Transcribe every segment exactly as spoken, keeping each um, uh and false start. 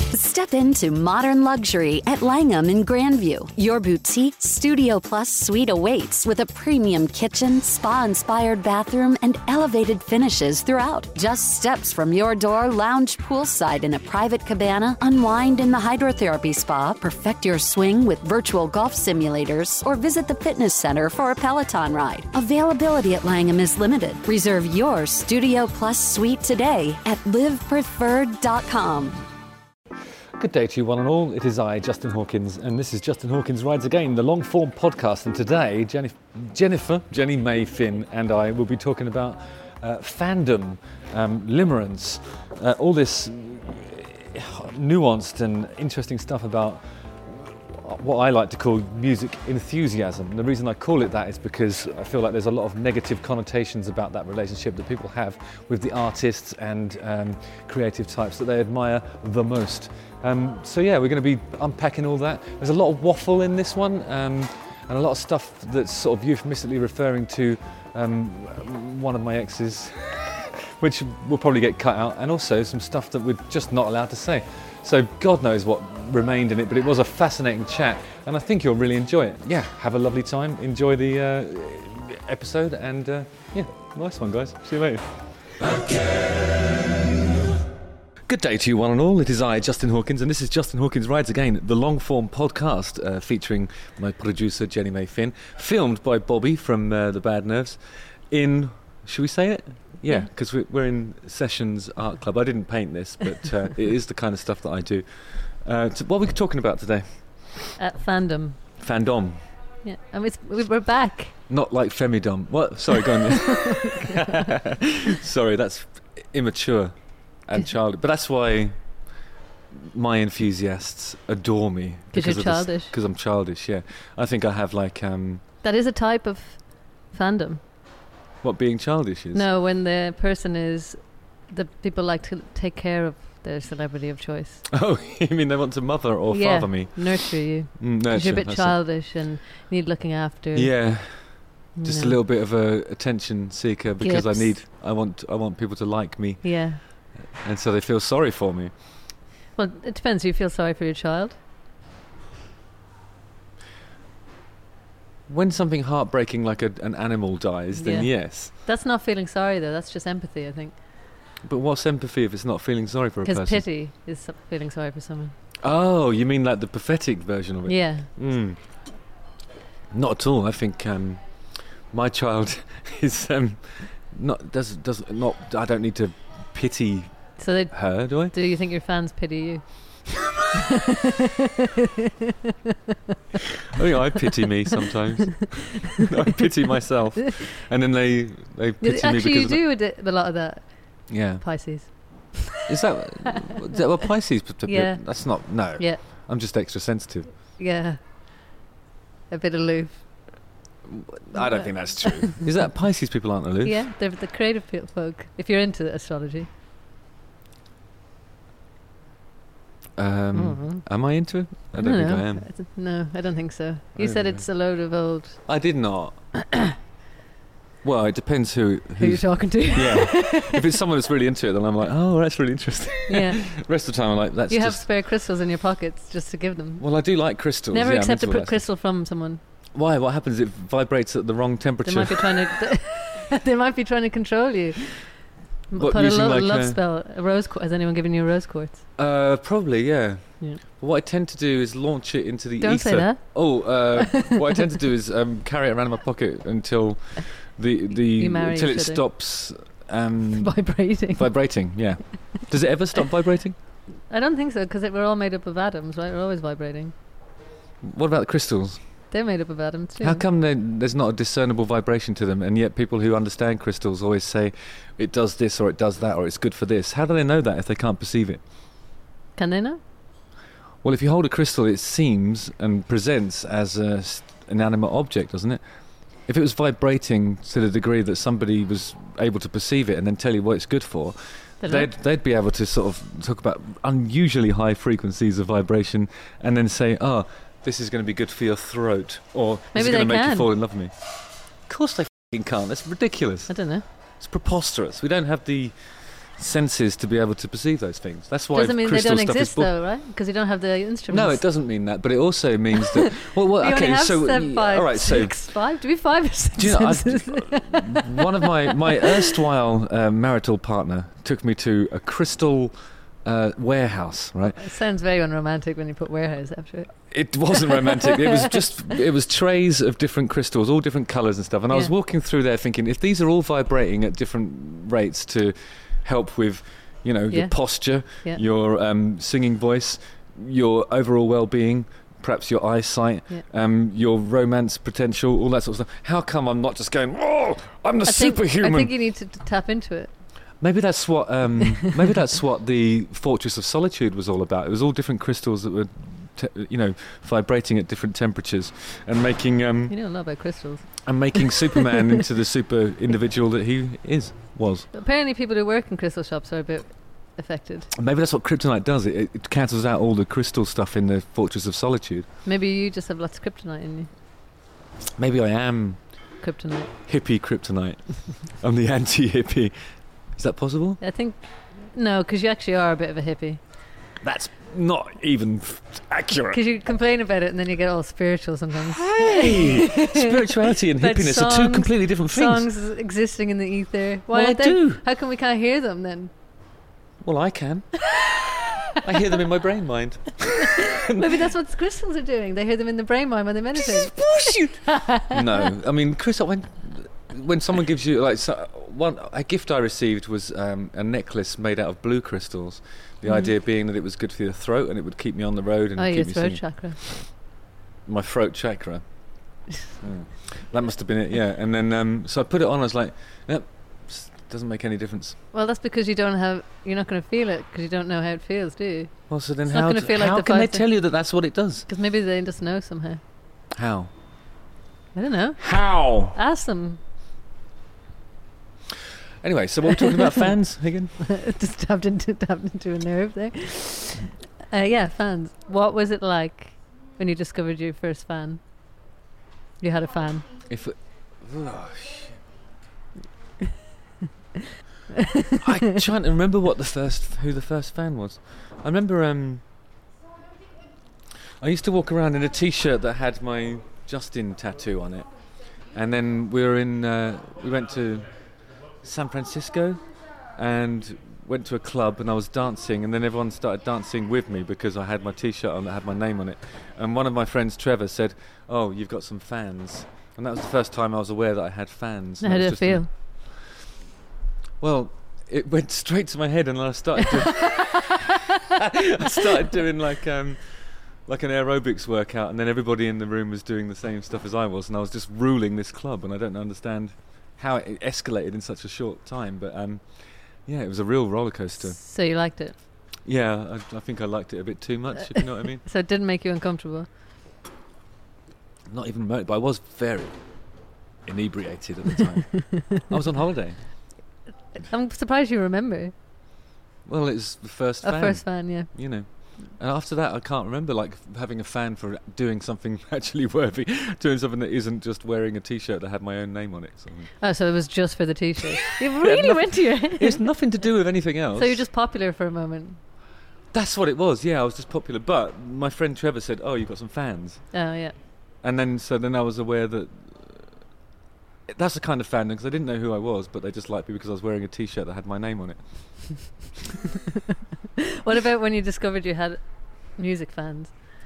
Step into modern luxury at Langham in Grandview. Your boutique Studio Plus suite awaits with a premium kitchen, spa-inspired bathroom, and elevated finishes throughout. Just steps from your door, lounge poolside in a private cabana, unwind in the hydrotherapy spa, perfect your swing with virtual golf simulators, or visit the fitness center for a Peloton ride. Availability at Langham is limited. Reserve your Studio Plus suite today at live preferred dot com. Good day to you one and all. It is I, Justin Hawkins, and this is Justin Hawkins Rides Again, the long-form podcast. And today, Jenny, Jennifer, Jenny May Finn and I will be talking about uh, fandom, um, limerence, uh, all this nuanced and interesting stuff about what I like to call music enthusiasm. And the reason I call it that is because I feel like there's a lot of negative connotations about that relationship that people have with the artists and um, creative types that they admire the most. Um, so yeah, we're going to be unpacking all that. There's a lot of waffle in this one, um, and a lot of stuff that's sort of euphemistically referring to um, one of my exes, which will probably get cut out, and also some stuff that we're just not allowed to say. So God knows what remained in it, but it was a fascinating chat, and I think you'll really enjoy it. Yeah, have a lovely time, enjoy the uh, episode, and uh, yeah, nice one, guys. See you later. Again. Good day to you one and all. It is I, Justin Hawkins, and this is Justin Hawkins Rides Again, the long-form podcast uh, featuring my producer, Jenny May Finn, filmed by Bobby from uh, The Bad Nerves in, should we say it? Yeah, because yeah. we're in Sessions Art Club. I didn't paint this, but uh, it is the kind of stuff that I do. Uh, so what are we talking about today? Uh, fandom. Fandom. Yeah, and it's, we're back. Not like femidom. What? Sorry, go on. Sorry, that's immature and childish. But that's why my enthusiasts adore me. Because you're childish. Because I'm childish, yeah. I think I have like... Um, that is a type of fandom. What being childish is? No, when the person is... The people like to take care of their celebrity of choice. Oh, you mean they want to mother or yeah, father me? nurture you. Mm, nurture. You're a bit childish it. and need looking after. Yeah. Just no. a little bit of a attention seeker because Gips. I need... I want I want people to like me. Yeah. And so they feel sorry for me. Well, it depends. Do you feel sorry for your child? When something heartbreaking like a, an animal dies, then yeah. yes. That's not feeling sorry, though. That's just empathy, I think. But what's empathy if it's not feeling sorry for a person? Because pity is feeling sorry for someone. Oh, you mean like the pathetic version of it? Yeah. Mm. Not at all. I think um, my child is um, not does does not. I don't need to pity so they, her, do I? Do you think your fans pity you? I think I pity me sometimes. I pity myself, and then they they pity Actually, me because you do d- a lot of that. Yeah, Pisces. Is that, is that what Pisces? Yeah, that's not. No. Yeah, I'm just extra sensitive. Yeah, a bit aloof. I don't think that's true. Is that Pisces people aren't aloof? Yeah, they're the creative folk. If you're into astrology. Um, mm-hmm. Am I into it? I don't, I don't think know. I am. I no, I don't think so. You said it's know. a load of old... I did not. Well, it depends who... Who you're talking to. Yeah. If it's someone that's really into it, then I'm like, oh, that's really interesting. Yeah. The rest of the time I'm like, that's You just... have spare crystals in your pockets just to give them. Well, I do like crystals. Never yeah, accept a pr- crystal from someone. Why? What happens? It vibrates at the wrong temperature. They might be trying to... they might be trying to control you. What, Put a lo- like love a spell. A rose qu- has anyone given you a rose quartz? Uh, probably, yeah. Yeah. But what I tend to do is launch it into the Don't ether. say that. Oh, uh, what I tend to do is um, carry it around in my pocket until the the until it stops um, vibrating. Vibrating, yeah. Does it ever stop vibrating? I don't think so, because we're all made up of atoms, right? We're always vibrating. What about the crystals? They're made up of atoms too. How come there's not a discernible vibration to them, and yet people who understand crystals always say it does this or it does that or it's good for this? How do they know that if they can't perceive it? Can they know? Well, if you hold a crystal, it seems and presents as an inanimate object, doesn't it? If it was vibrating to the degree that somebody was able to perceive it and then tell you what it's good for, they'd, they'd be able to sort of talk about unusually high frequencies of vibration and then say, oh, this is going to be good for your throat, or Maybe this is going to make can. you fall in love with me. Of course they f***ing can't. That's ridiculous. I don't know. It's preposterous. We don't have the senses to be able to perceive those things. That's why Doesn't mean they crystal don't stuff exist is born. though, right? Because you don't have the instruments. No, it doesn't mean that, but it also means that. Well, well You okay, only have so seven, five, all right, six, five. Do we five or six Do you know, I- senses? one of my my erstwhile uh, marital partner took me to a crystal uh, warehouse, right? It sounds very unromantic when you put warehouse after it. It wasn't romantic. It was just, it was trays of different crystals, all different colours and stuff. And I was Yeah. walking through there thinking, if these are all vibrating at different rates to help with, you know, Yeah. your posture, Yeah. your um, singing voice, your overall well-being, perhaps your eyesight, Yeah. um, your romance potential, all that sort of stuff. How come I'm not just going, oh, I'm the I think, superhuman? I think you need to t- tap into it. Maybe that's what um, maybe that's what the Fortress of Solitude was all about. It was all different crystals that were, te- you know, vibrating at different temperatures and making um, You know a lot about crystals. and making Superman into the super individual that he is was. Apparently, people who work in crystal shops are a bit affected. Maybe that's what kryptonite does. It, it, it cancels out all the crystal stuff in the Fortress of Solitude. Maybe you just have lots of kryptonite in you. Maybe I am Kryptonite. hippie kryptonite. I'm the anti-hippie. Is that possible? I think no, because you actually are a bit of a hippie. That's not even f- accurate. Because you complain about it and then you get all spiritual sometimes. Hey, spirituality and But hippiness are two songs- completely different things. Songs existing in the ether. Why Well, I aren't they? do. How come we can't hear them then? Well, I can. I hear them in my brain mind. Maybe that's what crystals are doing. They hear them in the brain mind when they meditate. No, I mean, Chris, when when someone gives you like so, one a gift I received was um, a necklace made out of blue crystals. The Mhm. idea being that it was good for your throat and it would keep me on the road and Oh, keep your me throat singing. chakra. My throat chakra. Mm. That must have been it, yeah. And then um, so I put it on. I was like, yep, s- doesn't make any difference. Well, that's because you don't have. You're not going to feel it because you don't know how it feels, do you? Well, so then It's not how, gonna d- feel like how the can they five tell you that that's what it does? Because maybe they just know somehow. How? I don't know. How? Ask them. Anyway, so what we're talking about fans again? Just tapped into tapped into a nerve there. Uh, yeah, fans. What was it like when you discovered your first fan? You had a fan. If it, oh, shit. I'm trying to remember what the first, who the first fan was. I remember um, I used to walk around in a T-shirt that had my Justin tattoo on it, and then we were in, uh, we went to San Francisco, and went to a club, and I was dancing, and then everyone started dancing with me because I had my T-shirt on that had my name on it. And one of my friends, Trevor, said, "Oh, you've got some fans," and that was the first time I was aware that I had fans. And How that did was it just an- feel? Well, it went straight to my head, and I started. Doing I started doing like um, like an aerobics workout, and then everybody in the room was doing the same stuff as I was, and I was just ruling this club, and I don't understand how it escalated in such a short time. But um, yeah, it was a real roller coaster. So you liked it. Yeah, I, I think I liked it a bit too much, if you know what I mean. So it didn't make you uncomfortable. Not even remotely, but I was very inebriated at the time. I was on holiday. I'm surprised you remember. Well, it was the first A fan. first fan, yeah. You know, and after that I can't remember like having a fan for doing something actually worthy, doing something that isn't just wearing a T-shirt that had my own name on it. So Oh, so it was just for the T-shirt. You really nothing- went to your head. it's nothing to do with anything else. So you're just popular for a moment. That's what it was. Yeah, I was just popular. But my friend Trevor said, "Oh, you've got some fans," Oh, yeah. and then so then I was aware that uh, that's the kind of fandom, because I didn't know who I was, but they just liked me because I was wearing a T-shirt that had my name on it. What about when you discovered you had music fans?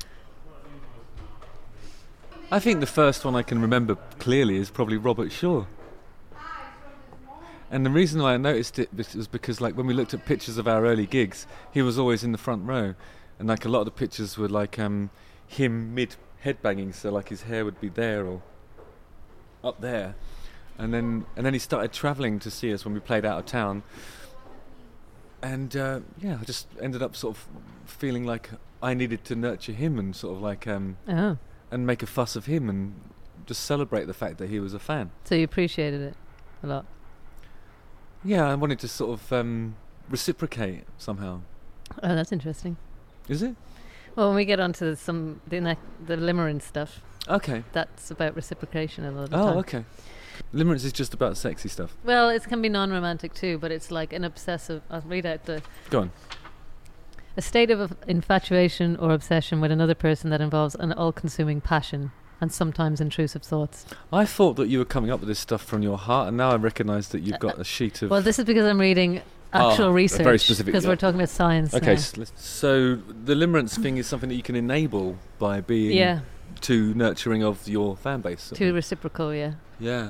I think the first one I can remember clearly is probably Robert Shaw. And the reason why I noticed it was because, like, when we looked at pictures of our early gigs, he was always in the front row, and like a lot of the pictures were like um, him mid headbanging, so like his hair would be there or up there, and then and then he started travelling to see us when we played out of town, and uh, yeah, I just ended up sort of feeling like I needed to nurture him and sort of like um, Oh. and make a fuss of him and just celebrate the fact that he was a fan. So you appreciated it a lot. Yeah, I wanted to sort of um, reciprocate somehow. Oh, that's interesting. Is it? Well, when we get onto some the, ne- the limerence stuff, Okay. that's about reciprocation a lot of the Oh, time. okay. Limerence is just about sexy stuff. Well, it can be non-romantic too, but it's like an obsessive. I'll read out the. Go on. A state of infatuation or obsession with another person that involves an all-consuming passion and sometimes intrusive thoughts. I thought that you were coming up with this stuff from your heart, and now I recognise that you've got a sheet of... Well, this is because I'm reading actual oh, research. very specific. Because yeah. we're talking about science Okay, now. so, let's- so the limerence thing is something that you can enable by being Yeah, too nurturing of your fan base. sort too of. reciprocal, yeah. Yeah.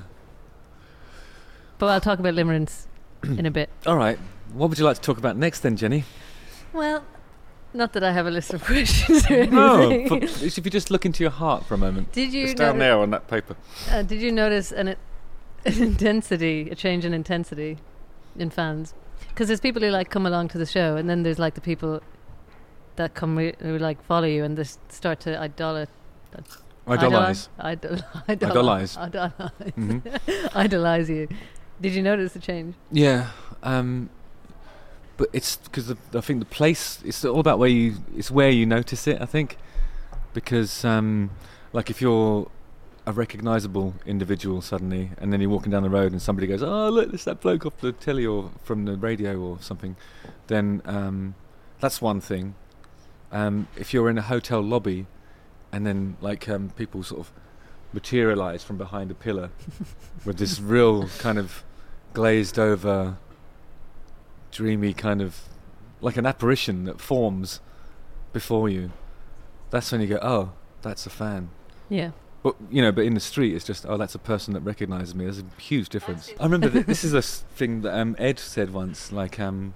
But I'll talk about limerence in a bit. All right. What would you like to talk about next then, Jenny? Well, not that I have a list of questions or anything. No. but if you just look into your heart for a moment. Did you It's down noti- there on that paper. Uh, did you notice an, an intensity, a change in intensity in fans? Because there's people who like come along to the show, and then there's like the people that come re- who like follow you and they s- start to idol- Idolise. idol- Idolise. idolise, hmm idolize you. Did you notice the change? Yeah. Um, but it's because I think the place, it's all about where you, it's where you notice it, I think. Because, um, like, if you're a recognisable individual suddenly, and then you're walking down the road and somebody goes, oh, look, there's that bloke off the telly or from the radio or something, then um, that's one thing. Um, if you're in a hotel lobby and then, like, um, people sort of materialise from behind a pillar with this real kind of glazed over, dreamy kind of, like an apparition that forms before you, that's when you go, oh, that's a fan. Yeah. But, you know, but in the street, it's just, oh, that's a person that recognises me. There's a huge difference. I remember th- this is a s- thing that um, Ed said once, like, um,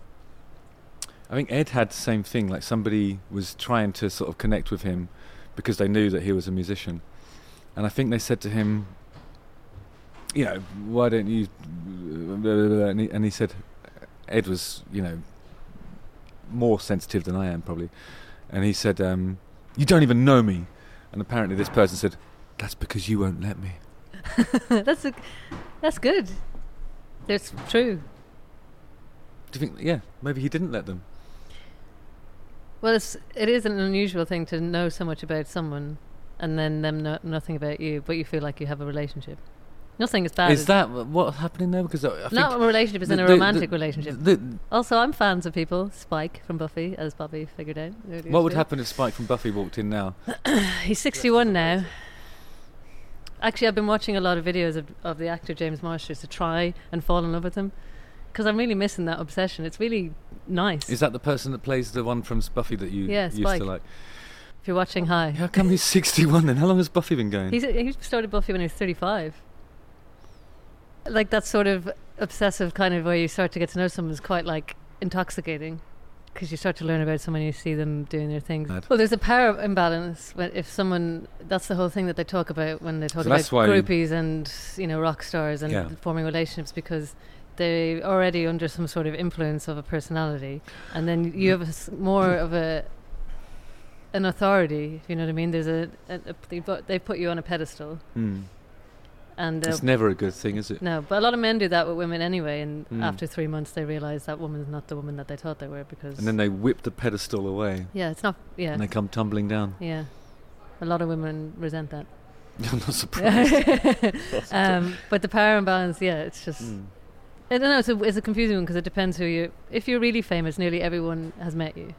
I think Ed had the same thing, like somebody was trying to sort of connect with him because they knew that he was a musician. And I think they said to him, you know, why don't you, blah, blah, blah, and, he, and he said, Ed was, you know, more sensitive than I am probably. And he said, um, you don't even know me. And apparently this person said, that's because you won't let me. that's a, that's good. That's true. Do you think, yeah, maybe he didn't let them. Well, it's, it is an unusual thing to know so much about someone and then them know nothing about you, but you feel like you have a relationship. Nothing is bad. Is that w- what's happening there? Because I, I think Not a relationship, it's in the- a the- romantic the- relationship. the- Also, I'm fans of people. Spike from Buffy, as Bobby figured out. earlier what would today. happen if Spike from Buffy walked in now? He's sixty-one now. Actually, I've been watching a lot of videos of, of the actor James Marsters to try and fall in love with him, because I'm really missing that obsession. It's really nice. Is that the person that plays the one from Buffy that you Yeah, used Spike. to like? If you're watching High. How come he's sixty-one then? How long has Buffy been going? He's, he started Buffy when he was thirty-five. Like that sort of obsessive kind of where you start to get to know someone is quite like intoxicating, because you start to learn about someone, you see them doing their things. Mad. Well, there's a power imbalance when if someone, that's the whole thing that they talk about when they talk So about that's why you- groupies and, you know, rock stars and Yeah. forming relationships, because they're already under some sort of influence of a personality, and then you have a s- more of a an authority, if you know what I mean. There's a, a, a they, put, they put you on a pedestal, Hmm. and uh, It's never a good thing, is it? no, but a lot of men do that with women anyway, and Mm. after three months they realise that woman's not the woman that they thought they were, because And then they whip the pedestal away yeah, it's not yeah and they come tumbling down. yeah. A lot of women resent that. I'm not surprised. um, but the power imbalance, yeah, it's just Hmm. I don't know. It's a, it's a confusing one because it depends who you. If you're really famous, nearly everyone has met you.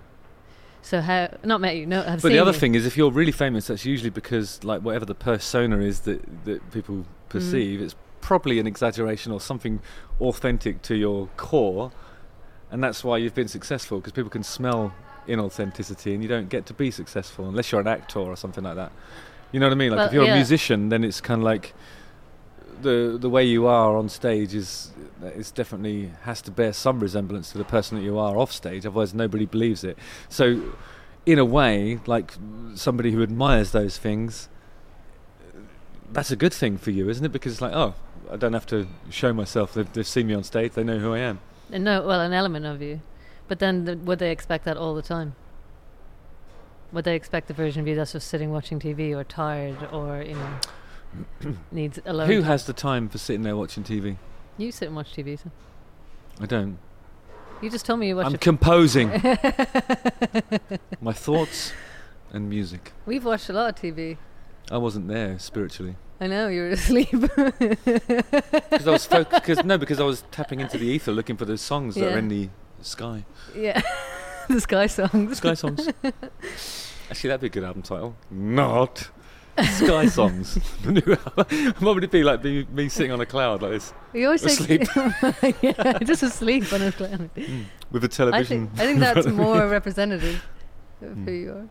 So how not met you? No, have But seen the other you. thing is, if you're really famous, that's usually because, like, whatever the persona is that, that people perceive, it's probably an exaggeration or something authentic to your core, and that's why you've been successful, because people can smell inauthenticity, and you don't get to be successful unless you're an actor or something like that. You know what I mean? Like, Well, if you're yeah. a musician, then it's kind of like the the way you are on stage is is definitely has to bear some resemblance to the person that you are off stage, otherwise nobody believes it. So in a way, like somebody who admires those things, that's a good thing for you, isn't it? Because it's like, oh, I don't have to show myself, they've, they've seen me on stage, they know who I am. And no, well, an element of you, but then th- would they expect that all the time? Would they expect the version of you that's just sitting watching T V or tired or you know needs alone? Who time? has the time for sitting there watching T V? You sit and watch T V. So. I don't. You just told me you watch I'm it. composing my thoughts and music. We've watched a lot of T V. I wasn't there spiritually. I know, you were asleep. Because I was focused. Cause, no, because I was tapping into the ether, looking for those songs that Yeah. are in the sky. Yeah, the Sky Songs. Sky Songs. Actually, that'd be a good album title. Not Sky Songs. The new album. What would it be like? Be me sitting on a cloud like this, You always asleep. say, yeah, just asleep on a cloud. mm. with a I television. think, I think in that's front of me. more representative of Mm. who you are.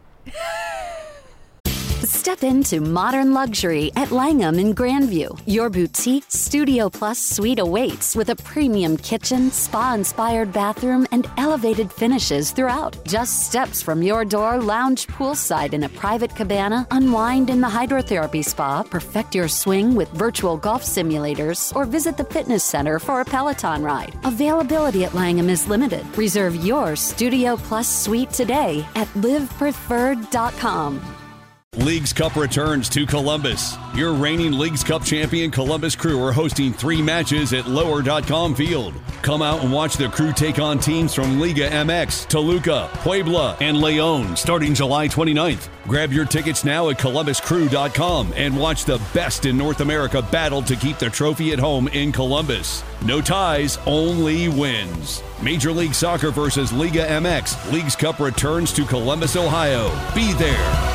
Step into modern luxury at Langham in Grandview. Your boutique Studio Plus suite awaits with a premium kitchen, spa-inspired bathroom, and elevated finishes throughout. Just steps from your door, lounge poolside in a private cabana, unwind in the hydrotherapy spa, perfect your swing with virtual golf simulators, or visit the fitness center for a Peloton ride. Availability at Langham is limited. Reserve your Studio Plus suite today at live preferred dot com. Leagues Cup returns to Columbus. Your reigning Leagues Cup champion Columbus Crew are hosting three matches at lower dot com field. Come out and watch the Crew take on teams from Liga M X, Toluca, Puebla, and León starting July twenty-ninth. Grab your tickets now at columbus crew dot com and watch the best in North America battle to keep the trophy at home in Columbus. No ties, only wins. Major League Soccer versus Liga M X. Leagues Cup returns to Columbus, Ohio. Be there.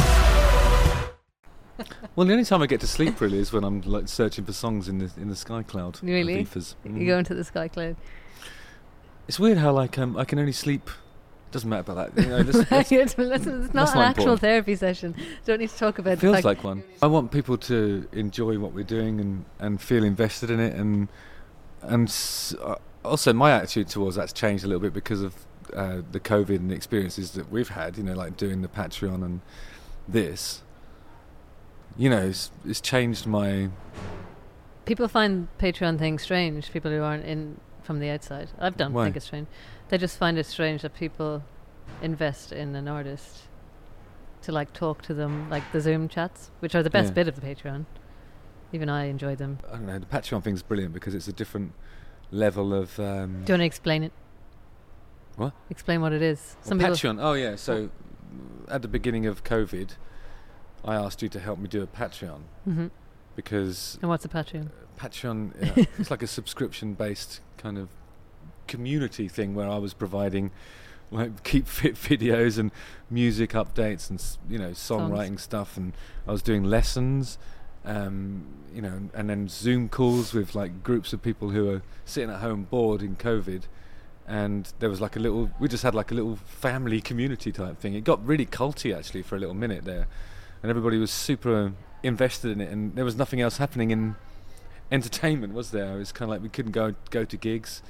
Well, the only time I get to sleep really is when I'm like searching for songs in the in the sky cloud. of Really? Aoife's. You Mm. go into the Sky Cloud. It's weird how like um, I can only sleep. Doesn't matter about that. You know, let's- let's- it's, it's not That's an not actual important. therapy session. Don't need to talk about the feels fact like one. I want people to enjoy what we're doing and, and feel invested in it, and and s- uh, also my attitude towards that's changed a little bit because of uh, the COVID and the experiences that we've had. You know, like doing the Patreon and this. You know, it's, it's changed my. people find Patreon thing strange. People who aren't in from the outside. I don't Why? think it's strange. They just find it strange that people invest in an artist to like talk to them, like the Zoom chats, which are the best Yeah. bit of the Patreon. Even I enjoy them. I don't know. The Patreon thing's brilliant because it's a different level of. Um, Do you want to explain it? What? Explain what it is. well, Some people. Patreon. Oh yeah. So at the beginning of COVID, I asked you to help me do a Patreon hmm because And what's a Patreon? Patreon, yeah, it's like a subscription-based kind of community thing where I was providing like keep fit videos and music updates and s- you know songwriting stuff, and I was doing lessons, um, you know, and then Zoom calls with like groups of people who are sitting at home bored in COVID, and there was like a little, we just had like a little family community type thing. It got really culty actually for a little minute there, and everybody was super invested in it, and there was nothing else happening in entertainment, was there? It was kind of like we couldn't go go to gigs,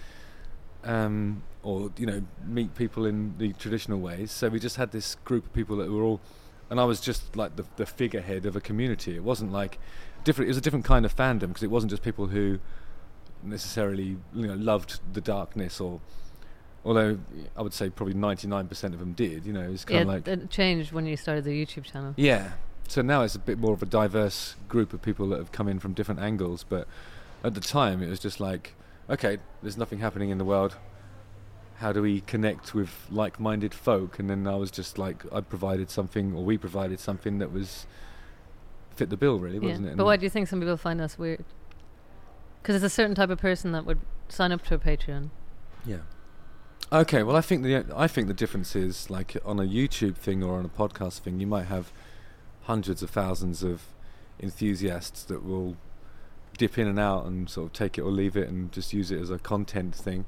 um, or you know meet people in the traditional ways. So we just had this group of people that were all, and I was just like the the figurehead of a community. It wasn't like different. It was a different kind of fandom because it wasn't just people who necessarily you know loved the darkness, or although I would say probably ninety-nine percent of them did. You know, it's kind Yeah, of like it changed when you started the YouTube channel. yeah. So now it's a bit more of a diverse group of people that have come in from different angles. But at the time, it was just like, okay, there's nothing happening in the world. How do we connect with like-minded folk? And then I was just like, I provided something, or we provided something that was fit the bill, really, Yeah. wasn't it? But why do you think some people find us weird? Because it's a certain type of person that would sign up to a Patreon. Yeah. Okay. Well, I think the I think the difference is like on a YouTube thing or on a podcast thing, you might have hundreds of thousands of enthusiasts that will dip in and out and sort of take it or leave it and just use it as a content thing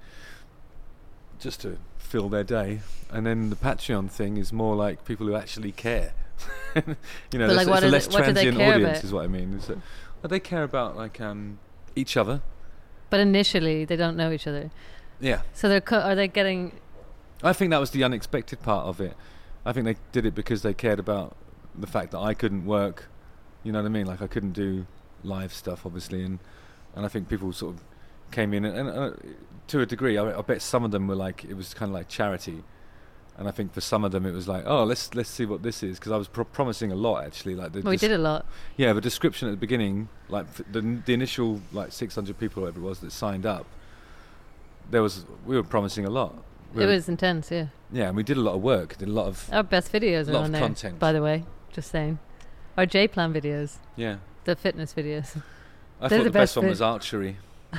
just to fill their day. And then the Patreon thing is more like people who actually care. you know, But, like, it's what a do less they- what do they transient care audience about? is what I mean. Is that, well, they care about like um, each other. But initially, they don't know each other. Yeah. So they're co- are they getting... I think that was the unexpected part of it. I think they did it because they cared about the fact that I couldn't work, you know what I mean? Like I couldn't do live stuff, obviously, and and I think people sort of came in, and, and uh, to a degree, I, I bet some of them were like, it was kind of like charity, and I think for some of them it was like, oh, let's let's see what this is, because I was pro- promising a lot actually, like the Well, we des- did a lot. yeah, the description at the beginning, like f- the the initial like six hundred people, or whatever it was, that signed up. There was we were promising a lot. We It were- was intense, yeah. yeah, and we did a lot of work, did a lot of Our best videos are lot on of there, content. by the way. Just saying. Our J-Plan videos. yeah. The fitness videos. I They're thought the the best best one bit. was archery.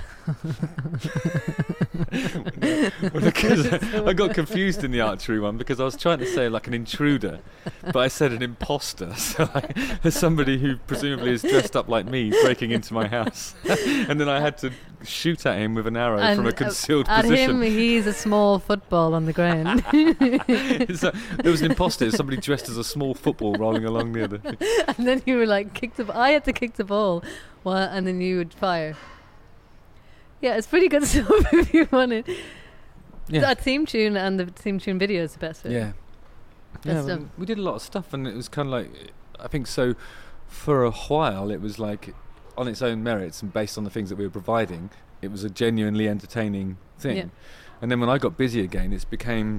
Because I got confused in the archery one because I was trying to say like an intruder, but I said an imposter. So I, there's somebody who presumably is dressed up like me breaking into my house, and then I had to shoot at him with an arrow And from a uh, concealed at position. him, he's a small football on the ground. So there was an imposter, somebody dressed as a small football rolling along near the thing. And then you were like, kick the. B- I had to kick the ball, while, and then you would fire. Yeah, it's pretty good stuff if you want it. Yeah. That theme tune and the theme tune video is the best bit. Yeah. That's Yeah, we, done. we did a lot of stuff, and it was kind of like, I think so, for a while it was like, on its own merits and based on the things that we were providing, it was a genuinely entertaining thing. Yeah. And then when I got busy again, it became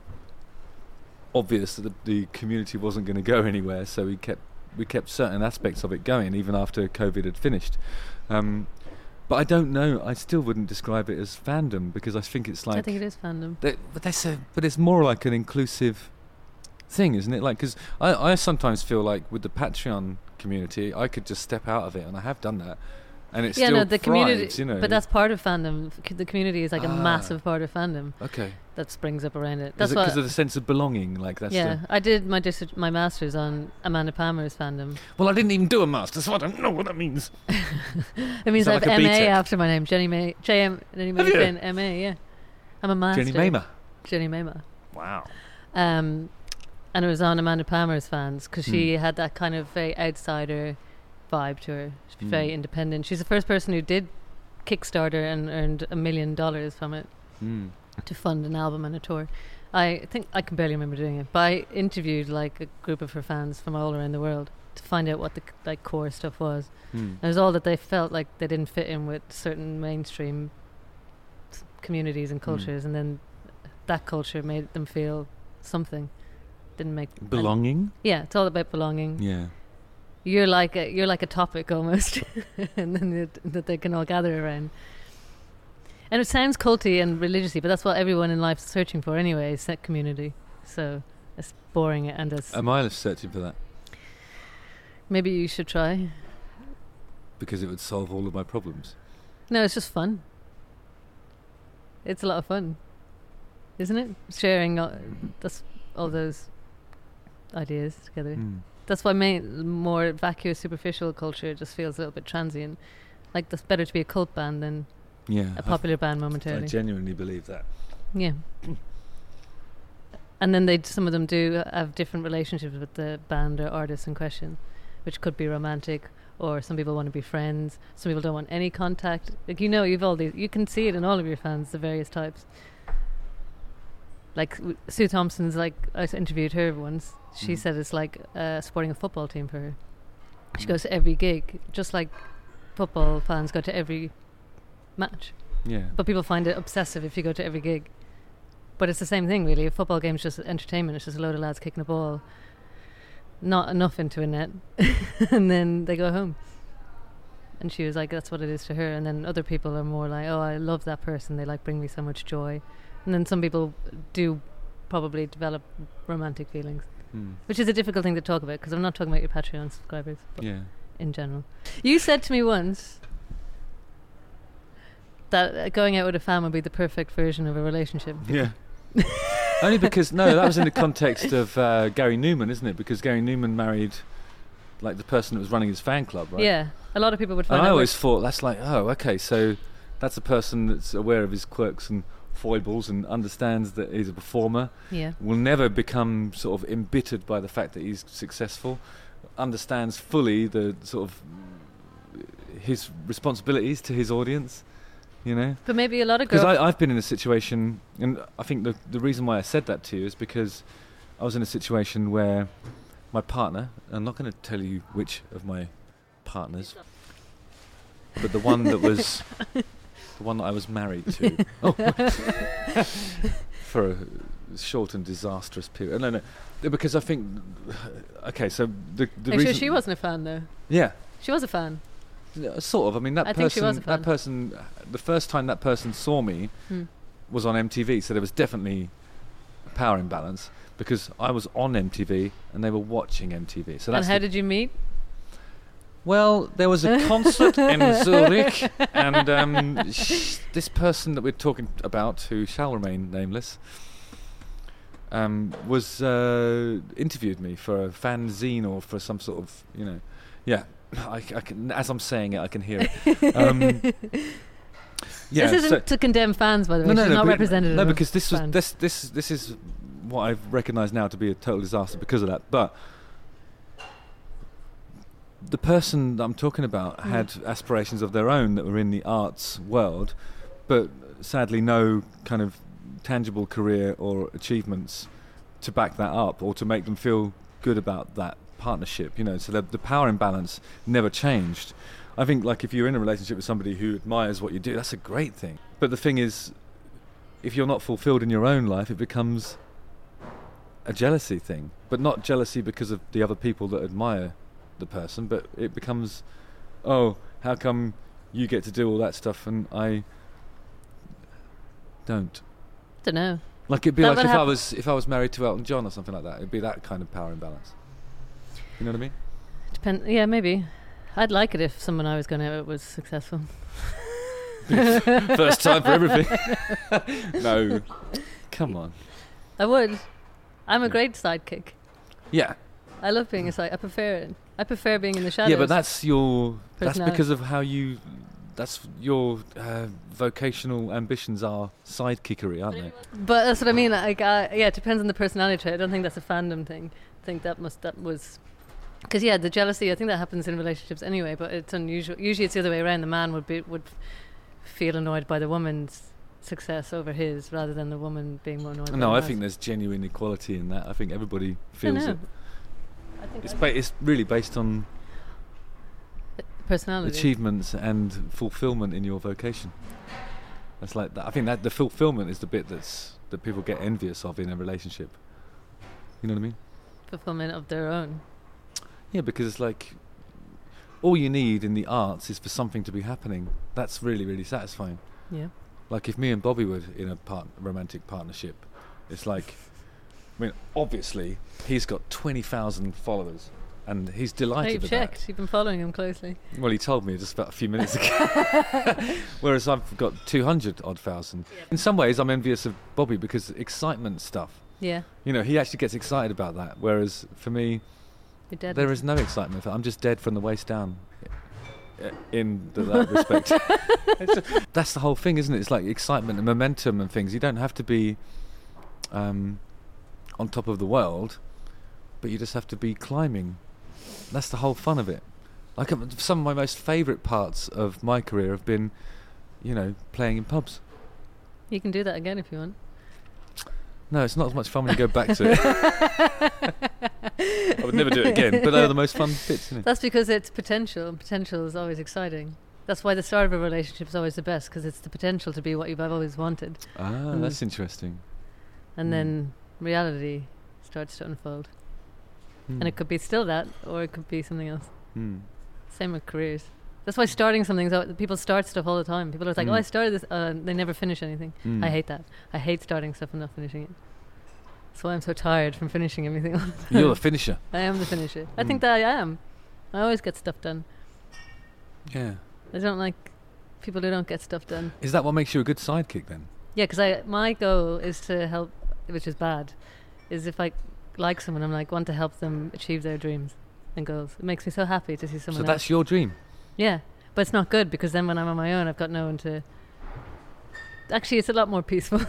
obvious that the, the community wasn't going to go anywhere, so we kept we kept certain aspects of it going, even after COVID had finished. Um, but I don't know, I still wouldn't describe it as fandom, because I think it's like... I think it is fandom. They, but they say, but it's more like an inclusive thing, isn't it? Like, because I, I sometimes feel like with the Patreon community, I could just step out of it, and I have done that, and it Yeah, still no, the thrives, community, you know. but that's part of fandom. C- The community is like a Ah. massive part of fandom okay. that springs up around it. Is That's it why. because of the sense of belonging? Like that's Yeah, the, I did my dis- my masters on Amanda Palmer's fandom. well, I didn't even do a master, so I don't know what that means. It means that I have like a M A B Tech? after my name, Jenny May, J M, Jenny May Have you? Finn, M A. Yeah, I'm a master. Jenny Mamer. Jenny Mamer. Wow. Um, and it was on Amanda Palmer's fans because she Mm. had that kind of very outsider vibe to her. She's Mm. very independent. She's the first person who did Kickstarter and earned a million dollars from it Mm. to fund an album and a tour. I think I can barely remember doing it, but I interviewed like a group of her fans from all around the world to find out what the c- like core stuff was. Mm. It was all that they felt like they didn't fit in with certain mainstream s- communities and cultures, and then that culture made them feel something. Didn't make and- Belonging. yeah, it's all about belonging. Yeah. You're like a you're like a topic almost, and then it, that they can all gather around. And it sounds culty and religiously, but that's what everyone in life is searching for anyway, is that community. So it's boring and it's Am I searching for that? maybe you should try. Because it would solve all of my problems. No, it's just fun. It's a lot of fun, isn't it? Sharing all, that's all those ideas together. Mm. That's why main, more vacuous, superficial culture just feels a little bit transient. Like, it's better to be a cult band than Yeah. a popular band I, I momentarily. genuinely believe that. Yeah. And then they some of them do have different relationships with the band or artist in question, which could be romantic, or some people want to be friends. Some people don't want any contact. Like, you know, you've all these. You can see it in all of your fans, the various types. Like w- Sue Thompson's. Like, I s- interviewed her once. She Mm. said it's like uh, supporting a football team for her. She Mm. goes to every gig, just like football fans go to every match. Yeah. But people find it obsessive if you go to every gig. But it's the same thing, really. A football game's just entertainment. It's just a load of lads kicking a ball, not enough into a net, and then they go home. And she was like, that's what it is to her. And then other people are more like, oh, I love that person. They like bring me so much joy. And then some people do probably develop romantic feelings, Mm. which is a difficult thing to talk about because I'm not talking about your Patreon subscribers, but Yeah. in general. You said to me once that uh, going out with a fan would be the perfect version of a relationship. Yeah. Only because, no, that was in the context of uh, Gary Newman, isn't it? Because Gary Newman married, like, the person that was running his fan club, right? Yeah, a lot of people would And find I out. always where- thought, that's like, oh, okay, so that's a person that's aware of his quirks and foibles and understands that he's a performer, yeah, will never become sort of embittered by the fact that he's successful, understands fully the sort of his responsibilities to his audience, you know? but maybe a lot of Because girls. I've been in a situation, and I think the the reason why I said that to you is because I was in a situation where my partner, I'm not going to tell you which of my partners, but the one that was the one that I was married to, oh, for a short and disastrous period. No, no, because I think, okay, so the the Are you reason, sure she wasn't a fan though? yeah. She was a fan. Yeah, sort of. I mean, that I person. think she was a that fan. person. The first time that person saw me Hmm. was on M T V, so there was definitely a power imbalance because I was on M T V and they were watching M T V. So And that's how the- did you meet? Well, there was a concert in Zurich, and um, sh- this person that we're talking about, who shall remain nameless, um, was uh, interviewed me for a fanzine or for some sort of, you know, yeah. I, I can, as I'm saying it, I can hear it. Um, yeah, this isn't so to condemn fans, by the way. no, no, She's no, not but- representative. No, of because this was fans. this this this is what I've recognised now to be a total disaster because of that. But the person that I'm talking about Mm. had aspirations of their own that were in the arts world, but sadly no kind of tangible career or achievements to back that up or to make them feel good about that partnership, you know. So the, the power imbalance never changed. I think, like, if you're in a relationship with somebody who admires what you do, that's a great thing. But the thing is, if you're not fulfilled in your own life, it becomes a jealousy thing. But not jealousy because of the other people that admire the person, but it becomes, oh, how come you get to do all that stuff and I don't? Don't know. Like, it'd be That like would if I hap- was if I was married to Elton John or something like that. It'd be that kind of power imbalance. You know what I mean? Depend. Yeah, maybe. I'd like it if someone I was going out with was successful. First time for everything. No, come on. I would. I'm a Yeah. great sidekick. Yeah, I love being a side. I prefer it. I prefer being in the shadows. yeah, but that's your. That's Personality. because of how you. That's your uh, vocational ambitions are sidekickery, aren't they? But that's what I mean. Like, uh, yeah, it depends on the personality trait. I don't think that's a fandom thing. I think that must that was, because yeah, the jealousy. I think that happens in relationships anyway. But it's unusual. Usually, it's the other way around. The man would be would feel annoyed by the woman's success over his, rather than the woman being more annoyed. by No, the I man's. think there's genuine equality in that. I think everybody I feels know. it. I think It's I- ba- it's really based on personality. achievements and fulfillment in your vocation. That's like that. I think that the fulfillment is the bit that's that people get envious of in a relationship. You know what I mean? Fulfillment of their own. Yeah, because it's like all you need in the arts is for something to be happening. That's really, really satisfying. Yeah. Like if me and Bobby were in a part- romantic partnership, it's like, I mean, obviously he's got twenty thousand followers, and he's Oh, delighted you've with checked. You've been following him closely. that. Well, he told me just about a few minutes ago. Whereas I've got two hundred odd thousand. In some ways, I'm envious of Bobby because excitement stuff. Yeah. You know, he actually gets excited about that. Whereas for me, You're dead. there is no excitement. I'm just dead from the waist down. i- In the, that respect, It's just- that's the whole thing, isn't it? It's like excitement and momentum and things. You don't have to be um, on top of the world, but you just have to be climbing. That's the whole fun of it. Like um, some of my most favourite parts of my career have been, you know, playing in pubs. You can do that again if you want. No, it's not as much fun when you go back to it. I would never do it again, but they're the most fun bits, isn't it? That's because it's potential, and potential is always exciting. That's why the start of a relationship is always the best, because it's the potential to be what you've always wanted, Ah, Mm. that's interesting. and Mm. then reality starts to unfold. And it could be still that, or it could be something else. Hmm. Same with careers. That's why starting something, so people start stuff all the time. People are like, Mm. oh, I started this, uh, they never finish anything. Mm. I hate that. I hate starting stuff and not finishing it. That's why I'm so tired from finishing everything. You're the finisher. I am the finisher. I Mm. think that I am. I always get stuff done. Yeah. I don't like people who don't get stuff done. Is that what makes you a good sidekick then? Yeah, because I my goal is to help, which is bad, is if I like someone, I'm like want to help them achieve their dreams and goals. It makes me so happy to see someone So else. that's your dream. Yeah, but it's not good because then when I'm on my own, I've got no one to. Actually, it's a lot more peaceful.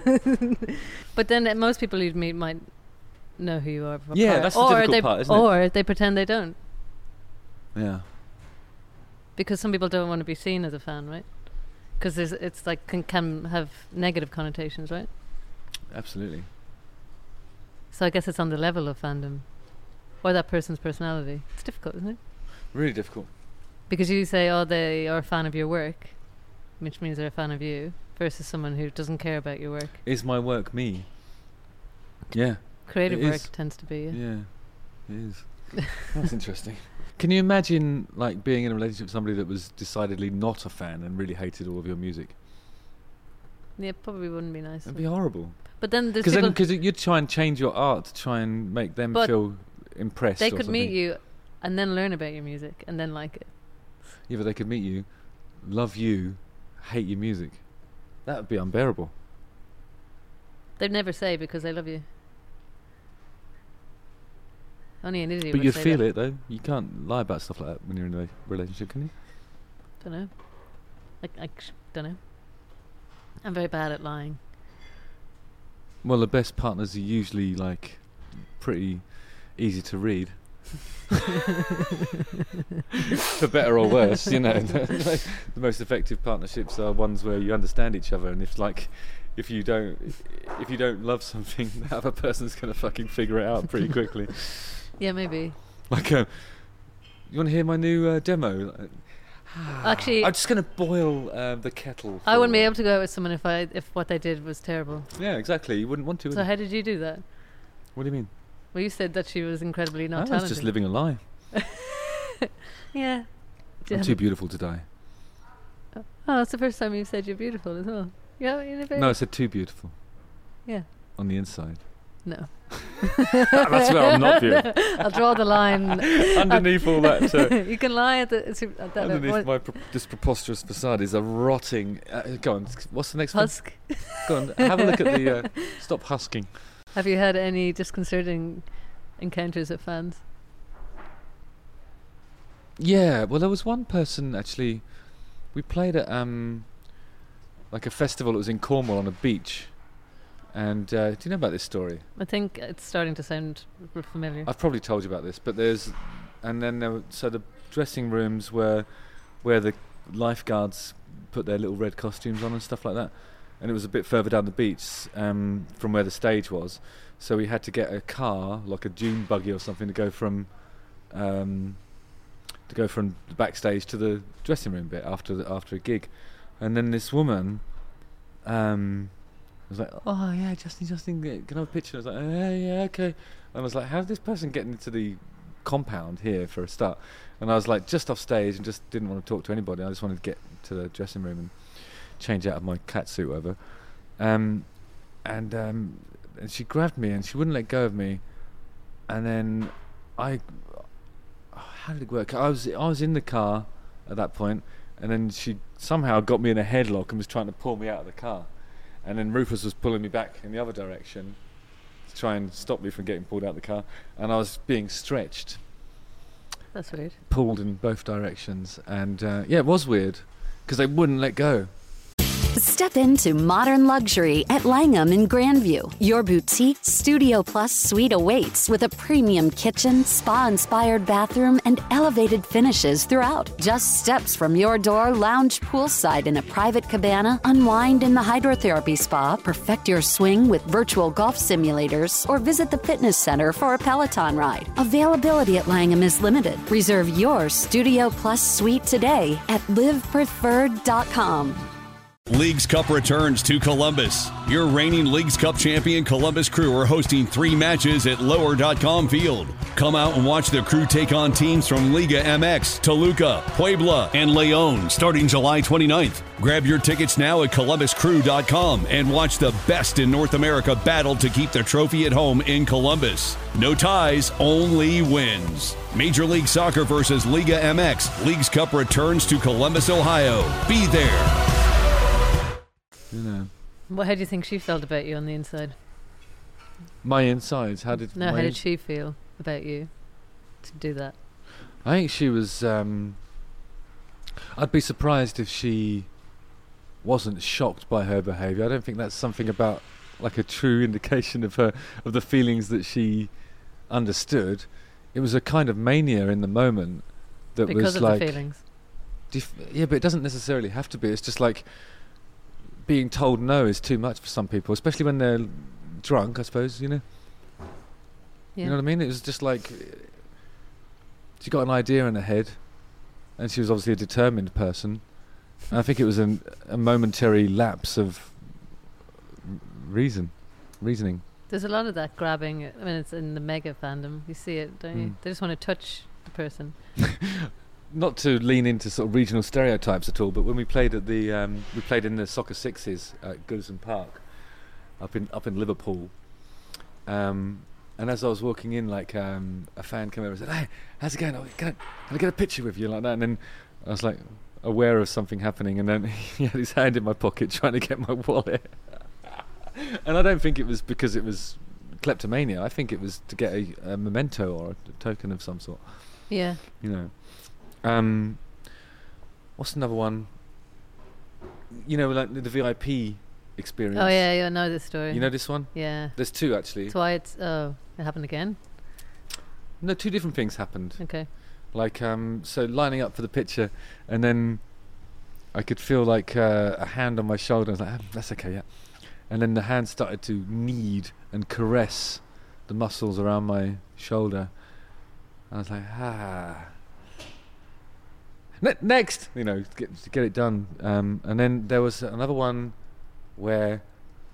But then uh, most people you'd meet might know who you are. from Yeah, afar. that's the or difficult they, part, isn't it? Or they pretend they don't, Yeah. because some people don't want to be seen as a fan, right? Because it's like can, can have negative connotations, right? Absolutely. So I guess it's on the level of fandom, or that person's personality. It's difficult, isn't it? Really difficult. Because you say, oh, they are a fan of your work, which means they're a fan of you, versus someone who doesn't care about your work. Is my work me? Yeah. Creative It work is. tends to be. Yeah. Yeah. It is. That's interesting. Can you imagine like being in a relationship with somebody that was decidedly not a fan and really hated all of your music? Yeah, probably wouldn't be nice. That'd be horrible. But then there's Because people. then, because you'd try and change your art to try and make them But feel impressed. they or could meet something. you and then learn about your music and then like it. Yeah, but they could meet you, love you, hate your music. That would be unbearable. They'd never say because they love you. Only an idiot But would you say feel that. it though. You can't lie about stuff like that when you're in a relationship, can you? Don't know. I, I don't know. I'm very bad at lying. Well, the best partners are usually like pretty easy to read. For better or worse, you know. The most effective partnerships are ones where you understand each other, and if like if you don't if you don't love something, the other person's gonna fucking figure it out pretty quickly. Yeah, maybe. Like, uh, you want to hear my new uh, demo? Actually, I'm just gonna boil uh, the kettle. I wouldn't be for- able to go out with someone if I if what they did was terrible. Yeah, exactly. You wouldn't want to. would So you? how did you do that? What do you mean? Well, you said that she was incredibly not I talented. was just living a lie. Yeah. Do you I'm have too a- beautiful to die. Oh, that's the first time you've said you're beautiful as well. Yeah, you're very No, I said too beautiful. Yeah. On the inside. No. That's where I'm not beautiful. I'll draw the line. Underneath all that, uh, You can lie at, the, at that underneath what- my pro- this preposterous facade is a rotting. Uh, go on. What's the next husk. one? Go on. Have a look at the. Uh, stop husking. Have you had any disconcerting encounters with fans? Yeah. Well, there was one person actually. We played at um, like a festival that was in Cornwall on a beach. And uh, do you know about this story? I think it's starting to sound r- familiar. I've probably told you about this, but there's, and then there were, so the dressing rooms were where the lifeguards put their little red costumes on and stuff like that, and it was a bit further down the beach um, from where the stage was, so we had to get a car, like a dune buggy or something, to go from um, to go from the backstage to the dressing room bit after the, after a gig, and then this woman. Um, I was like, oh yeah, Justin, Justin, can I have a picture? I was like, oh, yeah, yeah, okay. And I was like, how's this person getting into the compound here for a start? And I was like, just off stage and just didn't want to talk to anybody. I just wanted to get to the dressing room and change out of my cat suit, whatever. Um, and um, and she grabbed me and she wouldn't let go of me. And then I, how did it work? I was I was in the car at that point, and then she somehow got me in a headlock and was trying to pull me out of the car. And then Rufus was pulling me back in the other direction to try and stop me from getting pulled out of the car. And I was being stretched, That's weird. pulled in both directions. And uh, yeah, it was weird because they wouldn't let go. Step into modern luxury at Langham in Grandview. Your boutique Studio Plus suite awaits with a premium kitchen, spa-inspired bathroom, and elevated finishes throughout. Just steps from your door, lounge poolside in a private cabana, unwind in the hydrotherapy spa, perfect your swing with virtual golf simulators, or visit the fitness center for a Peloton ride. Availability at Langham is limited. Reserve your Studio Plus suite today at live preferred dot com. Leagues Cup returns to Columbus. Your reigning Leagues Cup champion Columbus Crew are hosting three matches at lower dot com field. Come out and watch the Crew take on teams from Liga M X, Toluca, Puebla, and Leon starting July twenty-ninth. Grab your tickets now at columbus crew dot com and watch the best in North America battle to keep the trophy at home in Columbus. No ties, only wins. Major League Soccer versus Liga M X. Leagues Cup returns to Columbus, Ohio. Be there. You know, What? How do you think she felt about you on the inside? my insides. How did? No, my how did ins- she feel about you to do that? I think she was. Um, I'd be surprised if she wasn't shocked by her behaviour. I don't think that's something about like a true indication of her of the feelings that she understood. It was a kind of mania in the moment that Because was of like. the feelings. Def- yeah, but it doesn't necessarily have to be. It's just like being told no is too much for some people, especially when they're drunk, I suppose, you know. Yeah. You know what I mean? It was just like she got an idea in her head, and she was obviously a determined person. And I think it was an, a momentary lapse of r- reason, reasoning. There's a lot of that grabbing. I mean, it's in the mega fandom. You see it, don't you? Mm. They just want to touch the person. Not to lean into sort of regional stereotypes at all, but when we played at the um, we played in the Soccer Sixes at Goodison Park, up in up in Liverpool, um, And as I was walking in, like um, a fan came over and said, "Hey, how's it going? Oh, can, I, can I get a picture with you?" Like that. And then I was like aware of something happening, and then he had his hand in my pocket trying to get my wallet. And I don't think it was because it was kleptomania. I think it was to get a, a memento or a token of some sort. Yeah. You know. Um, what's another one? You know, like the, the V I P experience. Oh yeah, yeah, I know this story. You know this one? Yeah. There's two actually. That's why it's. Oh, it happened again. No, two different things happened. Okay. Like um, so, lining up for the picture, and then I could feel like uh, a hand on my shoulder. I was like, ah, "That's okay, yeah." And then the hand started to knead and caress the muscles around my shoulder. I was like, ah. Ne- next, you know, to get, to get it done. Um, and then there was another one where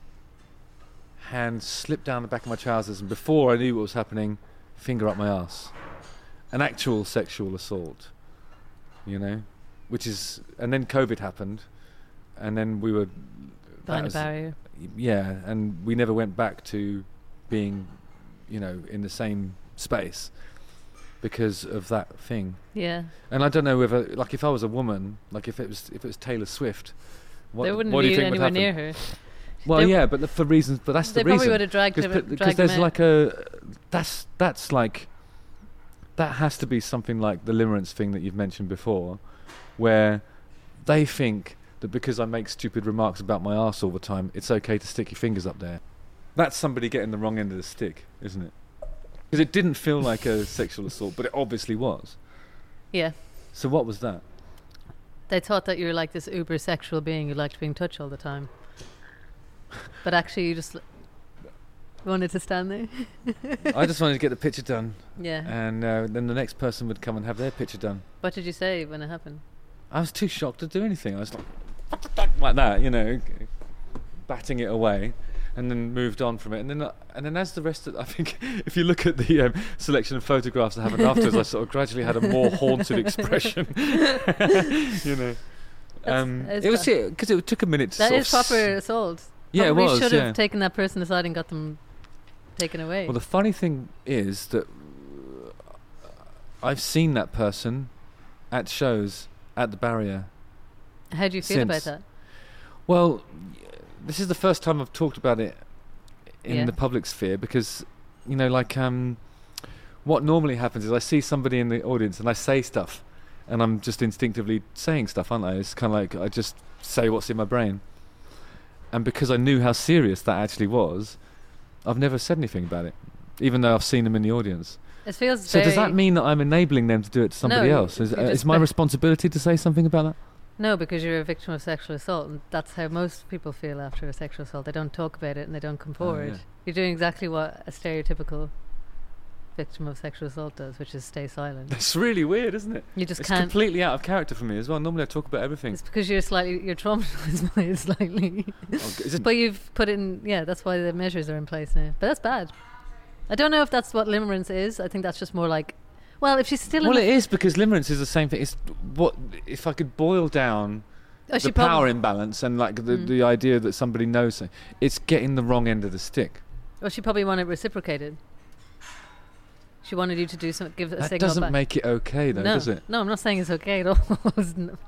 hand slipped down the back of my trousers, and before I knew what was happening, finger up my ass. An actual sexual assault, you know, which is, and then COVID happened, and then we were behind a barrier. Yeah, and we never went back to being, you know, in the same space because of that thing. Yeah. And I don't know whether, like, if I was a woman, like if it was if it was Taylor Swift, what, They wouldn't what do be you think anywhere would happen? near her. Well, They yeah, but the, for reasons, but that's They the reason. probably would have dragged him. Because dragged there's him out. like a, that's that's like, that has to be something like the limerence thing that you've mentioned before, where they think that because I make stupid remarks about my arse all the time, it's okay to stick your fingers up there. That's somebody getting the wrong end of the stick, isn't it? Because it didn't feel like a sexual assault, but it obviously was. Yeah. So what was that? They thought that you were like this uber sexual being who liked being touched all the time. But actually you just l- wanted to stand there. I just wanted to get the picture done. Yeah. And uh, then the next person would come and have their picture done. What did you say when it happened? I was too shocked to do anything. I was like, like that, you know, batting it away, and then moved on from it. And then, uh, and then as the rest of, I think, if you look at the um, selection of photographs that happened afterwards, I sort of gradually had a more haunted expression. You know, um, That's- it was that- because it took a minute to That sort is of proper s- assault. Yeah, it we was. should Yeah. have taken that person aside and got them taken away. Well, the funny thing is that I've seen that person at shows at the Barrier. How do you feel since. about that? Well, this is the first time I've talked about it in Yeah. the public sphere because, you know, like um, what normally happens is I see somebody in the audience and I say stuff, and I'm just instinctively saying stuff, aren't I? It's kind of like I just say what's in my brain. And because I knew how serious that actually was, I've never said anything about it, even though I've seen them in the audience. It feels So does that very- mean that I'm enabling them to do it to somebody No, else? Is, you uh, just is my be- responsibility to say something about that? No, because you're a victim of sexual assault, and that's how most people feel after a sexual assault. They don't talk about it and they don't come forward. yeah. You're doing exactly what a stereotypical victim of sexual assault does, which is stay silent. That's really weird, isn't it? You just It's can't. completely out of character for me as well. Normally I talk about everything. It's because you're slightly you're traumatized by it slightly. Oh, g- is it- But you've put it in. Yeah, that's why the measures are in place now. But that's bad. I don't know if that's what limerence is. I think that's just more like. Well, if she's still well, in. it is because limerence is the same thing. It's what if I could boil down Oh, she the power prob- imbalance and like the, Mm. the idea that somebody knows something. It's getting the wrong end of the stick. Well, she probably wanted reciprocated. She wanted you to do something, give a That signal doesn't back. make it okay, though, no, does it? no, I'm not saying it's okay at all. It's n-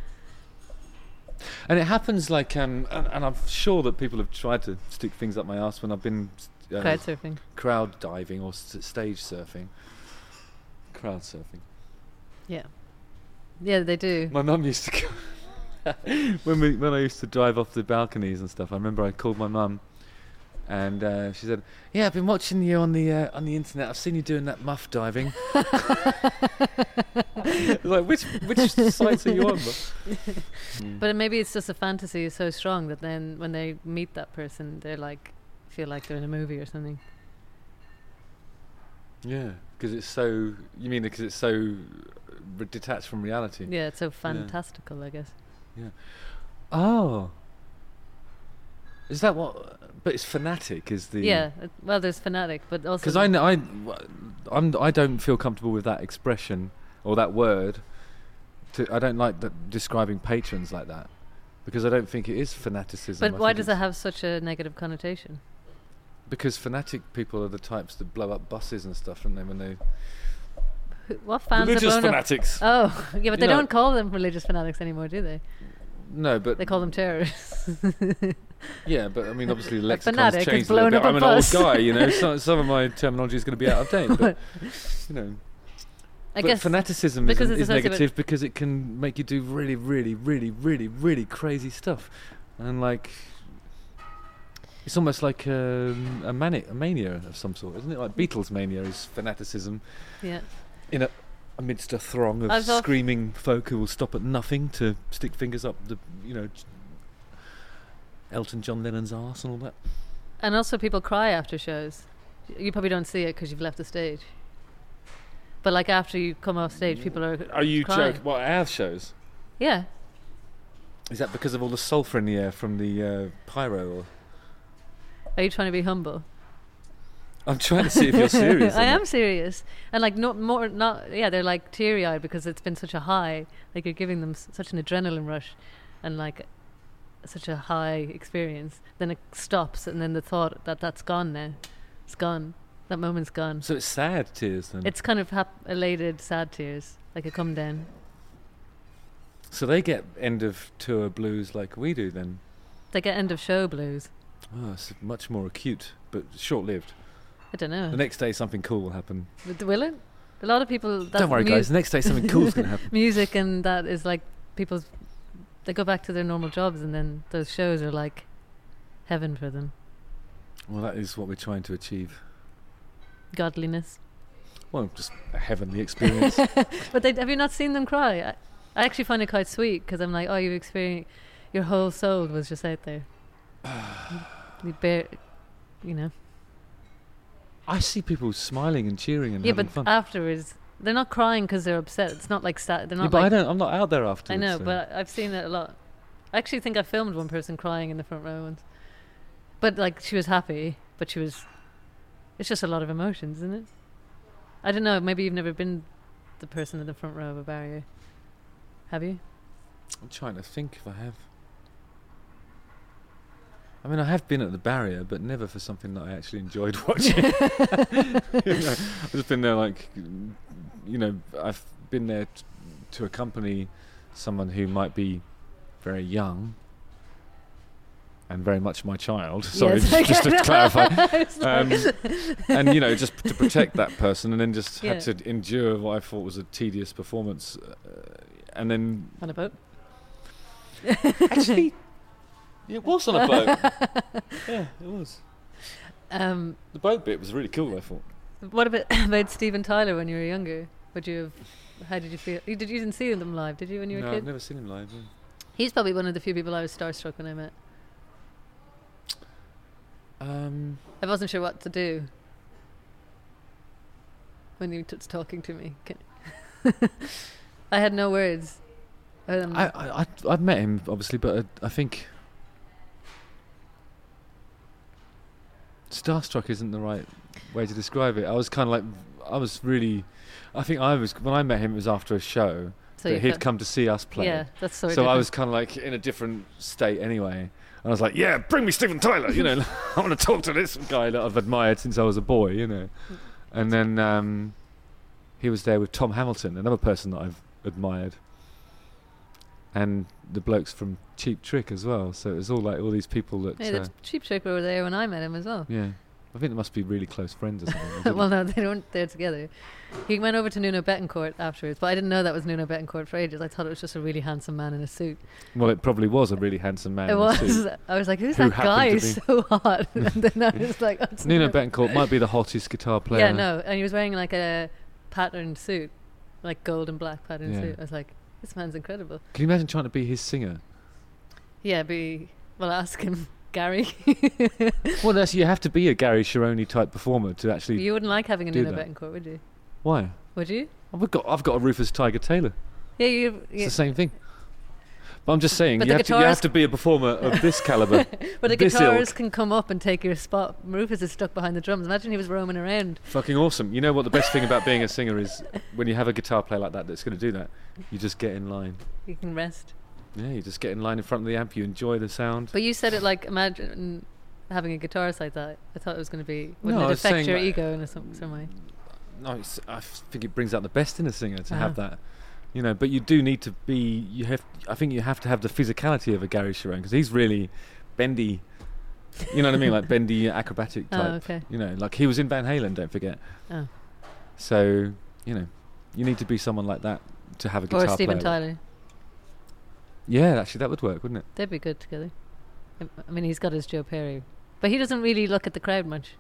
And it happens like, um, and, and I'm sure that people have tried to stick things up my ass when I've been uh, crowd surfing. crowd diving or st- stage surfing. Crowd surfing. Yeah, yeah, they do. My mum used to go when we when I used to drive off the balconies and stuff. I remember I called my mum, and uh, she said, "Yeah, I've been watching you on the uh, on the internet. I've seen you doing that muff diving." Like, which which sites are you on? Mm. But maybe it's just a fantasy is so strong that then when they meet that person, they're like feel like they're in a movie or something. Yeah, because it's so. You mean because it's so r- detached from reality? Yeah, it's so fantastical, I guess. Yeah. Oh. Is that what? But it's fanatic, is the. Yeah, it, well, there's fanatic, but also Because I, kn- I, I'm, I don't feel comfortable with that expression or that word. To, I don't like that describing patrons like that because I don't think it is fanaticism. But I why think does it it's have such a negative connotation? Because fanatic people are the types that blow up buses and stuff, aren't they? When they What fans religious are blown fanatics. Up? Oh, yeah, but You they know- don't call them religious fanatics anymore, do they? No, but They call them terrorists. yeah, but I mean, obviously, the lexicon's fanatic has changed a little blown bit. up a I'm an bus. old guy, you know. So, some of my terminology is going to be out of date, but you know. I but guess fanaticism because is, it's is associated negative because it can make you do really, really, really, really, really crazy stuff, and like it's almost like um, a manic, a mania of some sort, isn't it? Like Beatles mania is fanaticism yeah. in a amidst a throng of I've al- screaming folk who will stop at nothing to stick fingers up the, you know, Elton John Lennon's arse and all that. And also people cry after shows. You probably don't see it because you've left the stage. But like after you come off stage, people are Are you crying. joking? What, our shows? Yeah. Is that because of all the sulphur in the air from the uh, pyro? Or? Are you trying to be humble? I'm trying to see if you're serious. I or am not. serious. And like not more not yeah, they're like teary eyed because it's been such a high. Like you're giving them s- such an adrenaline rush and like such a high experience. Then it stops and then the thought that that's gone now. It's gone. That moment's gone. So it's sad tears then. It's kind of hap- elated sad tears. Like a come down. So they get end of tour blues like we do then. They get end of show blues. Oh, it's much more acute, but short-lived. I don't know. The next day something cool will happen. Will- Will it? A lot of people. That's Don't worry, mu- guys. The next day something cool's going to happen. Music and that is like people's. They go back to their normal jobs, and then those shows are like heaven for them. Well, that is what we're trying to achieve. Godliness. Well, just a heavenly experience. But they, have you not seen them cry? I, I actually find it quite sweet because I'm like, oh, you experienced. Your whole soul was just out there. you bear, you know. I see people smiling and cheering and Yeah, having but fun. afterwards, they're not crying because they're upset. It's not like sad. They're Yeah, not but like. I don't. I'm not out there afterwards. I know, so. but I've seen it a lot. I actually think I filmed one person crying in the front row once. But like she was happy, but she was. It's just a lot of emotions, isn't it? I don't know. Maybe you've never been the person in the front row of a barrier. Have you? I'm trying to think if I have. I mean, I have been at the barrier, but never for something that I actually enjoyed watching. You know, I've just been there, like, you know, I've been there t- to accompany someone who might be very young and very much my child. Sorry, Yes, just, just to clarify. It's like- Um, and, you know, just to protect that person, and then just Yeah. had to endure what I thought was a tedious performance. Uh, and then on a boat. actually, it was on a boat. Yeah, it was. Um, The boat bit was really cool, I thought. what about about Steven Tyler when you were younger? Would you have? How did you feel? You, did you didn't see them live? Did you when you were No, a I've kid? never seen him live. no. He's probably one of the few people I was starstruck when I met. Um, I wasn't sure what to do when he was talking to me. Can- I had no words. Um, I, I, I, I've met him, obviously, but uh, I think starstruck isn't the right way to describe it. I was kind of like, I was really, I think I was, when I met him, it was after a show. so that you he'd felt- come to see us play. Yeah, that's sort of. So I different. was kind of like in a different state anyway. And I was like, yeah, bring me Steven Tyler, you know, I want to talk to this guy that I've admired since I was a boy, you know. And then um, he was there with Tom Hamilton, another person that I've admired. And the blokes from Cheap Trick as well. So it was all like all these people that, Yeah, uh, the Cheap Trick were there when I met him as well. yeah. I think they must be really close friends or something. I didn't- Well, no, they weren't there together. He went over to Nuno Betancourt afterwards, but I didn't know that was Nuno Betancourt for ages. I thought it was just a really handsome man in a suit. well, it probably was a really handsome man. it in a was. suit. I was like, who's Who that guy? happened to He's so hot. And then I was like, oh, it's Nuno Nuno. Betancourt might be the hottest guitar player. Yeah, no, and he was wearing like a patterned suit, like gold and black patterned Yeah. suit. I was like, this man's incredible. Can you imagine trying to be his singer? Yeah, be well. Ask him, Gary. Well, that's, you have to be a Gary Chironi type performer to actually. You wouldn't like having a do Nuno that. Betancourt, would you? Why? Would you? I've got I've got a Rufus Tiger Taylor. Yeah, you. It's Yeah. the same thing. But I'm just saying, But you the have, to, you have guitarist- to be a performer of this caliber. But the this guitarist ilk. can come up and take your spot. Rufus is stuck behind the drums. Imagine he was roaming around. Fucking awesome. You know what the best thing about being a singer is? When you have a guitar player like that that's going to do that, you just get in line. You can rest. Yeah, you just get in line in front of the amp, you enjoy the sound. But you said it like imagine having a guitarist like that. I thought it was going to be. Wouldn't No, I it was affect saying your that- ego in a some, some way? No, it's, I think it brings out the best in a singer to have Uh-huh. that, you know. But you do need to be. You have. I think you have to have the physicality of a Gary Sharon because he's really bendy. You know what I mean, like bendy acrobatic Oh, type. okay. You know, like he was in Van Halen. Don't forget. Oh. So you know, you need to be someone like that to have a guitar Or Steven player. Tyler. Yeah, actually, that would work, wouldn't it? They'd be good together. I I mean, he's got his Joe Perry, but he doesn't really look at the crowd much.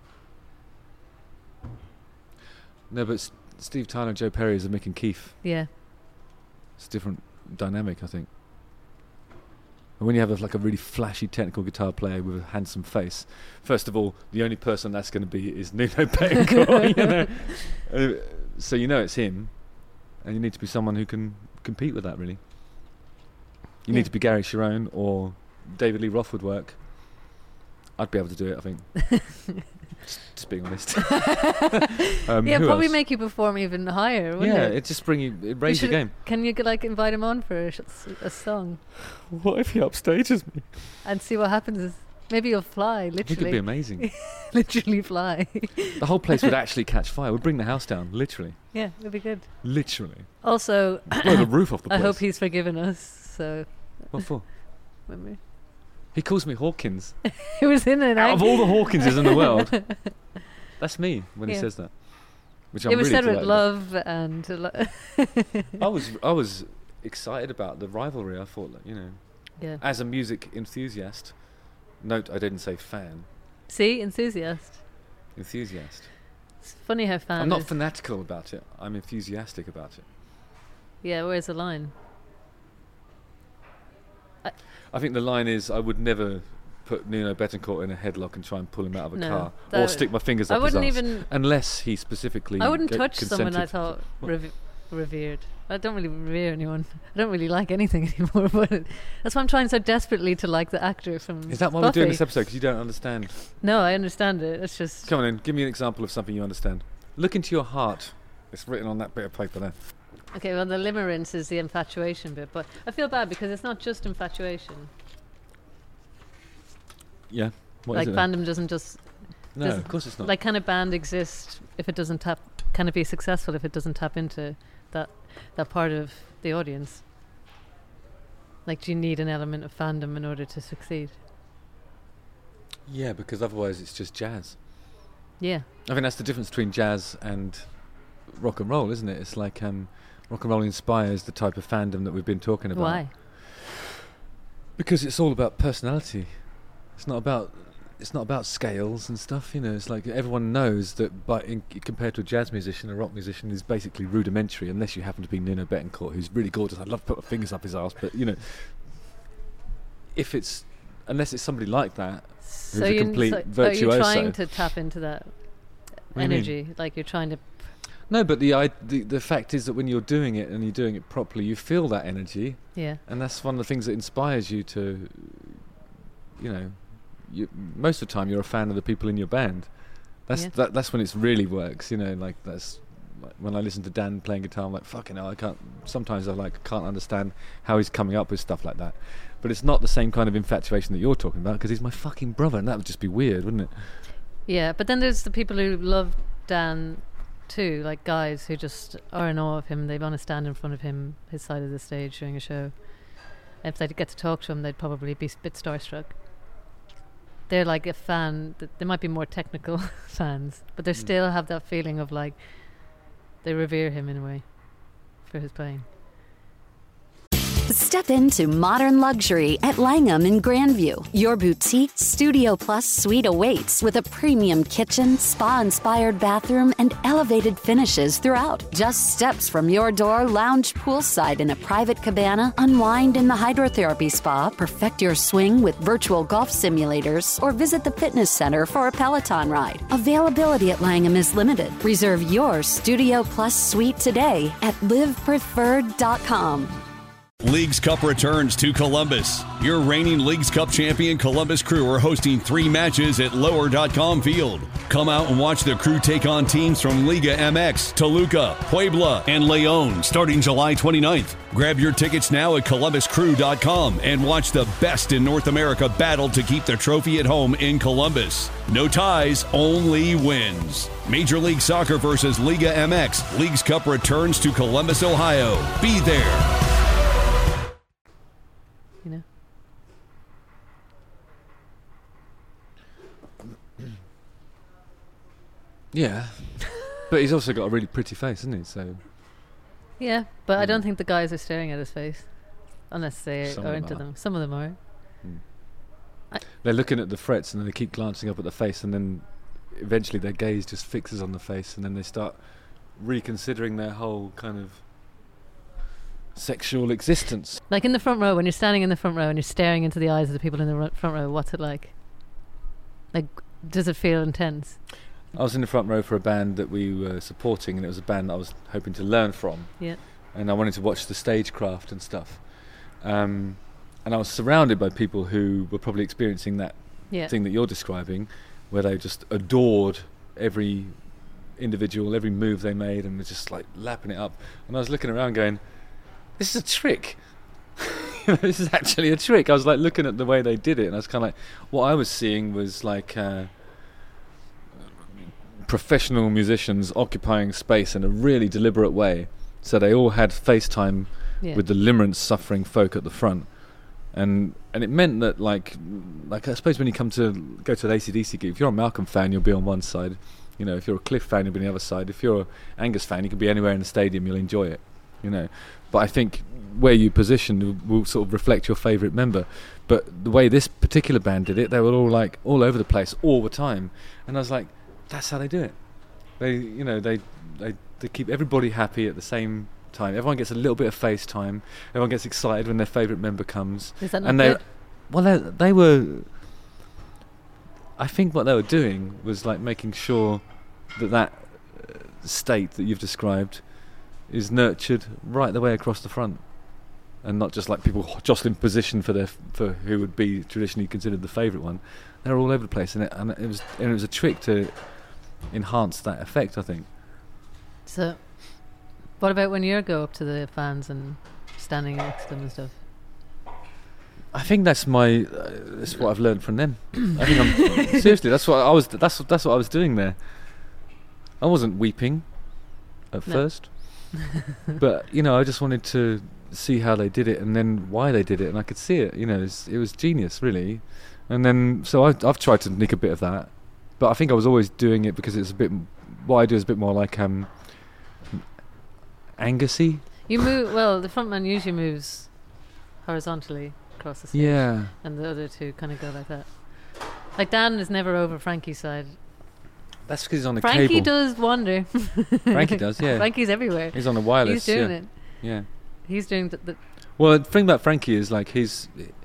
No, but S- Steve Tyler and Joe Perry is a Mick and Keith. Yeah. It's a different dynamic, I think. And when you have a, like a really flashy technical guitar player with a handsome face, first of all, the only person that's going to be is Nuno Bettencourt, you know. Uh, so you know it's him, and you need to be someone who can compete with that, really. You Yeah. need to be Gary Sharon or David Lee Roth would work. I'd be able to do it, I think. just, just being honest. um, Yeah, who probably else? make you perform even higher, wouldn't Yeah, it? it just bring you, it You raise your should- game. Can you like invite him on for a, sh- a song What if he upstages me? and see what happens? Maybe you'll fly, He literally. could be amazing. literally fly. The whole place would actually catch fire. We'd bring the house down, literally. Yeah, it'd be good. Literally. Also, Blow the roof off the I place. hope he's forgiven us. So, What for? remember, He calls me Hawkins. it was in an. Out of all the Hawkinses in the world, that's me when he Yeah. says that. Which I'm It was really said with delighted love and. Lo- about. I was, I was excited about the rivalry. I thought, like, you know, yeah. as a music enthusiast. Note, I didn't say fan. See, enthusiast. Enthusiast. It's funny how fan. I'm not is- fanatical about it. I'm enthusiastic about it. Yeah, where's the line? I think the line is, I would never put Nuno Bettencourt in a headlock and try and pull him out of a No, car, that or would- stick my fingers I up his wouldn't arse, even. unless he specifically. I wouldn't g- touch someone I consented. thought What? rev- revered. I don't really revere anyone. I don't really like anything anymore. But that's why I'm trying so desperately to like the actor from. Is that why Buffy. we're doing this episode? Because you don't understand. No, I understand it. It's just. Come on in, give me an example of something you understand. Look into your heart. It's written on that bit of paper there. Okay, well, the limerence is the infatuation bit, but I feel bad because it's not just infatuation. Yeah. What like is it then? fandom doesn't just No, doesn't- of course it's not. like can a band exist if it doesn't tap? Can it be successful if it doesn't tap into that that part of the audience? Like, do you need an element of fandom in order to succeed? Yeah, because otherwise it's just jazz. Yeah, I think that's the difference between jazz and rock and roll, isn't it? It's like um, rock and roll inspires the type of fandom that we've been talking about. why? Because it's all about personality. It's not about it's not about scales and stuff. You know, it's like everyone knows that. By in, compared to a jazz musician, a rock musician is basically rudimentary, unless you happen to be Nuno Bettencourt, who's really gorgeous. I'd love to put my fingers up his arse, but you know, if it's unless it's somebody like that, So a you complete so are you virtuoso. trying to tap into that What do you mean? energy? Like you're trying to. no. But the, I, the the fact is that when you're doing it and you're doing it properly, you feel that energy. Yeah. And that's one of the things that inspires you to, you know, you, most of the time you're a fan of the people in your band. That's Yeah. that, that's when it really works, you know. Like that's like when I listen to Dan playing guitar, I'm like, fucking hell, I can't. Sometimes I like can't understand how he's coming up with stuff like that. But it's not the same kind of infatuation that you're talking about because he's my fucking brother, and that would just be weird, wouldn't it? Yeah, but then there's the people who love Dan too, like guys who just are in awe of him. They want to stand in front of him, his side of the stage during a show. If they get to talk to him, they'd probably be a bit starstruck. They're like a fan. Th- they might be more technical fans, but they Mm. still have that feeling of like they revere him in a way for his playing. Step into modern luxury at Langham in Grandview. Your boutique Studio Plus suite awaits with a premium kitchen, spa-inspired bathroom, and elevated finishes throughout. Just steps from your door, lounge poolside in a private cabana, unwind in the hydrotherapy spa, perfect your swing with virtual golf simulators, or visit the fitness center for a Peloton ride. Availability at Langham is limited. Reserve your Studio Plus suite today at live preferred dot com. Leagues Cup returns to Columbus. Your reigning Leagues Cup champion Columbus Crew are hosting three matches at lower dot com field. Come out and watch the Crew take on teams from Liga M X, Toluca, Puebla, and León starting July twenty-ninth. Grab your tickets now at columbus crew dot com and watch the best in North America battle to keep the trophy at home in Columbus. No ties, only wins. Major League Soccer versus Liga M X. Leagues Cup returns to Columbus, Ohio. Be there. You know. Yeah, but he's also got a really pretty face, hasn't he? So Yeah, but Mm. I don't think the guys are staring at his face, unless they Some are of them into are. them. Some of them are. they're looking at the frets and then they keep glancing up at the face, and then eventually their gaze just fixes on the face, and then they start reconsidering their whole kind of sexual existence. Like in the front row, when you're standing in the front row and you're staring into the eyes of the people in the ro- front row, what's it like? Like, does it feel intense? I was in the front row for a band that we were supporting, and it was a band that I was hoping to learn from. Yeah. And I wanted to watch the stagecraft and stuff. Um, and I was surrounded by people who were probably experiencing that Yeah. thing that you're describing, where they just adored every individual, every move they made, and were just like lapping it up. And I was looking around going, this is a trick. You know, this is actually a trick. I was like looking at the way they did it, and I was kind of like, what I was seeing was like uh, professional musicians occupying space in a really deliberate way. So they all had FaceTime Yeah. with the limerence suffering folk at the front, and and it meant that like like I suppose when you come to go to an A C D C gig, if you're a Malcolm fan, you'll be on one side. You know, if you're a Cliff fan, you'll be on the other side. If you're an Angus fan, you can be anywhere in the stadium, you'll enjoy it. You know, but I think where you position will sort of reflect your favourite member. But the way this particular band did it, they were all like all over the place all the time, and I was like, that's how they do it. They, you know, they they they keep everybody happy at the same time. Everyone gets a little bit of face time. Everyone gets excited when their favourite member comes. Is that not and they, good? well, they, they were. I think what they were doing was like making sure that that uh, state that you've described is nurtured right the way across the front, and not just like people jostling position for their f- for who would be traditionally considered the favourite one. They're all over the place, and it, and it was and it was a trick to enhance that effect, I think. So, what about when you go up to the fans and standing next to them and stuff? I think that's my uh, that's what I've learned from them. I think I'm seriously that's what I was that's that's what I was doing there. I wasn't weeping at No. first, but you know I just wanted to see how they did it and then why they did it, and I could see it. You know, it was, it was genius, really. And then so I, I've tried to nick a bit of that, but I think I was always doing it because it's a bit. What I do is a bit more like um, Angusy. You move well. The front man usually moves horizontally across the stage, Yeah. and the other two kind of go like that. Like Dan is never over Frankie's side. That's because he's on a Frankie cable. does wander. Frankie does, yeah. Frankie's everywhere. He's on a wireless. He's doing yeah. it. Yeah. He's doing the. the Well, the thing about Frankie is like he's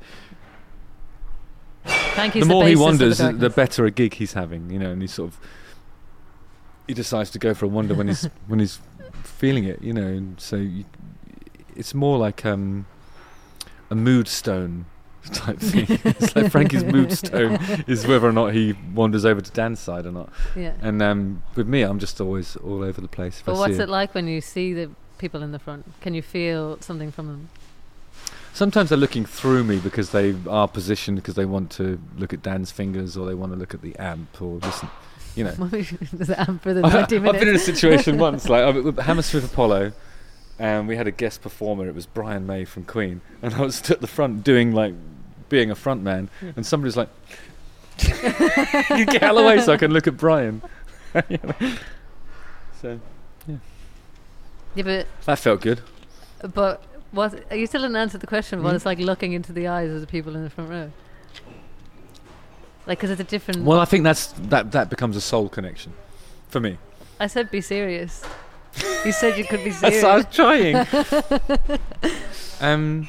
Frankie's the more the he bassist of wanders, the, the, the darkness. better a gig he's having. You know, and he sort of he decides to go for a wander when he's when he's feeling it. You know, and so you, it's more like um, a mood stone type thing. It's like Frankie's mood stone is whether or not he wanders over to Dan's side or not. Yeah. And um, with me, I'm just always all over the place. If But I what's see it like when you see the people in the front? Can you feel something from them? Sometimes they're looking through me because they are positioned because they want to look at Dan's fingers or they want to look at the amp or listen, you know. Does it amp for the I- twenty minutes? I've been in a situation once, like I was with Hammersmith Apollo, and we had a guest performer. It was Brian May from Queen, and I was at the front doing like being a front man, and somebody's like, "You get out of the way so I can look at Brian." You know? So Yeah, but that felt good. but what? You still didn't answer the question. Of what Hmm? it's like looking into the eyes of the people in the front row. Like, because it's a different. Well, I think that's that that becomes a soul connection for me. I said be serious. You said you could be That's serious. what I was trying. um.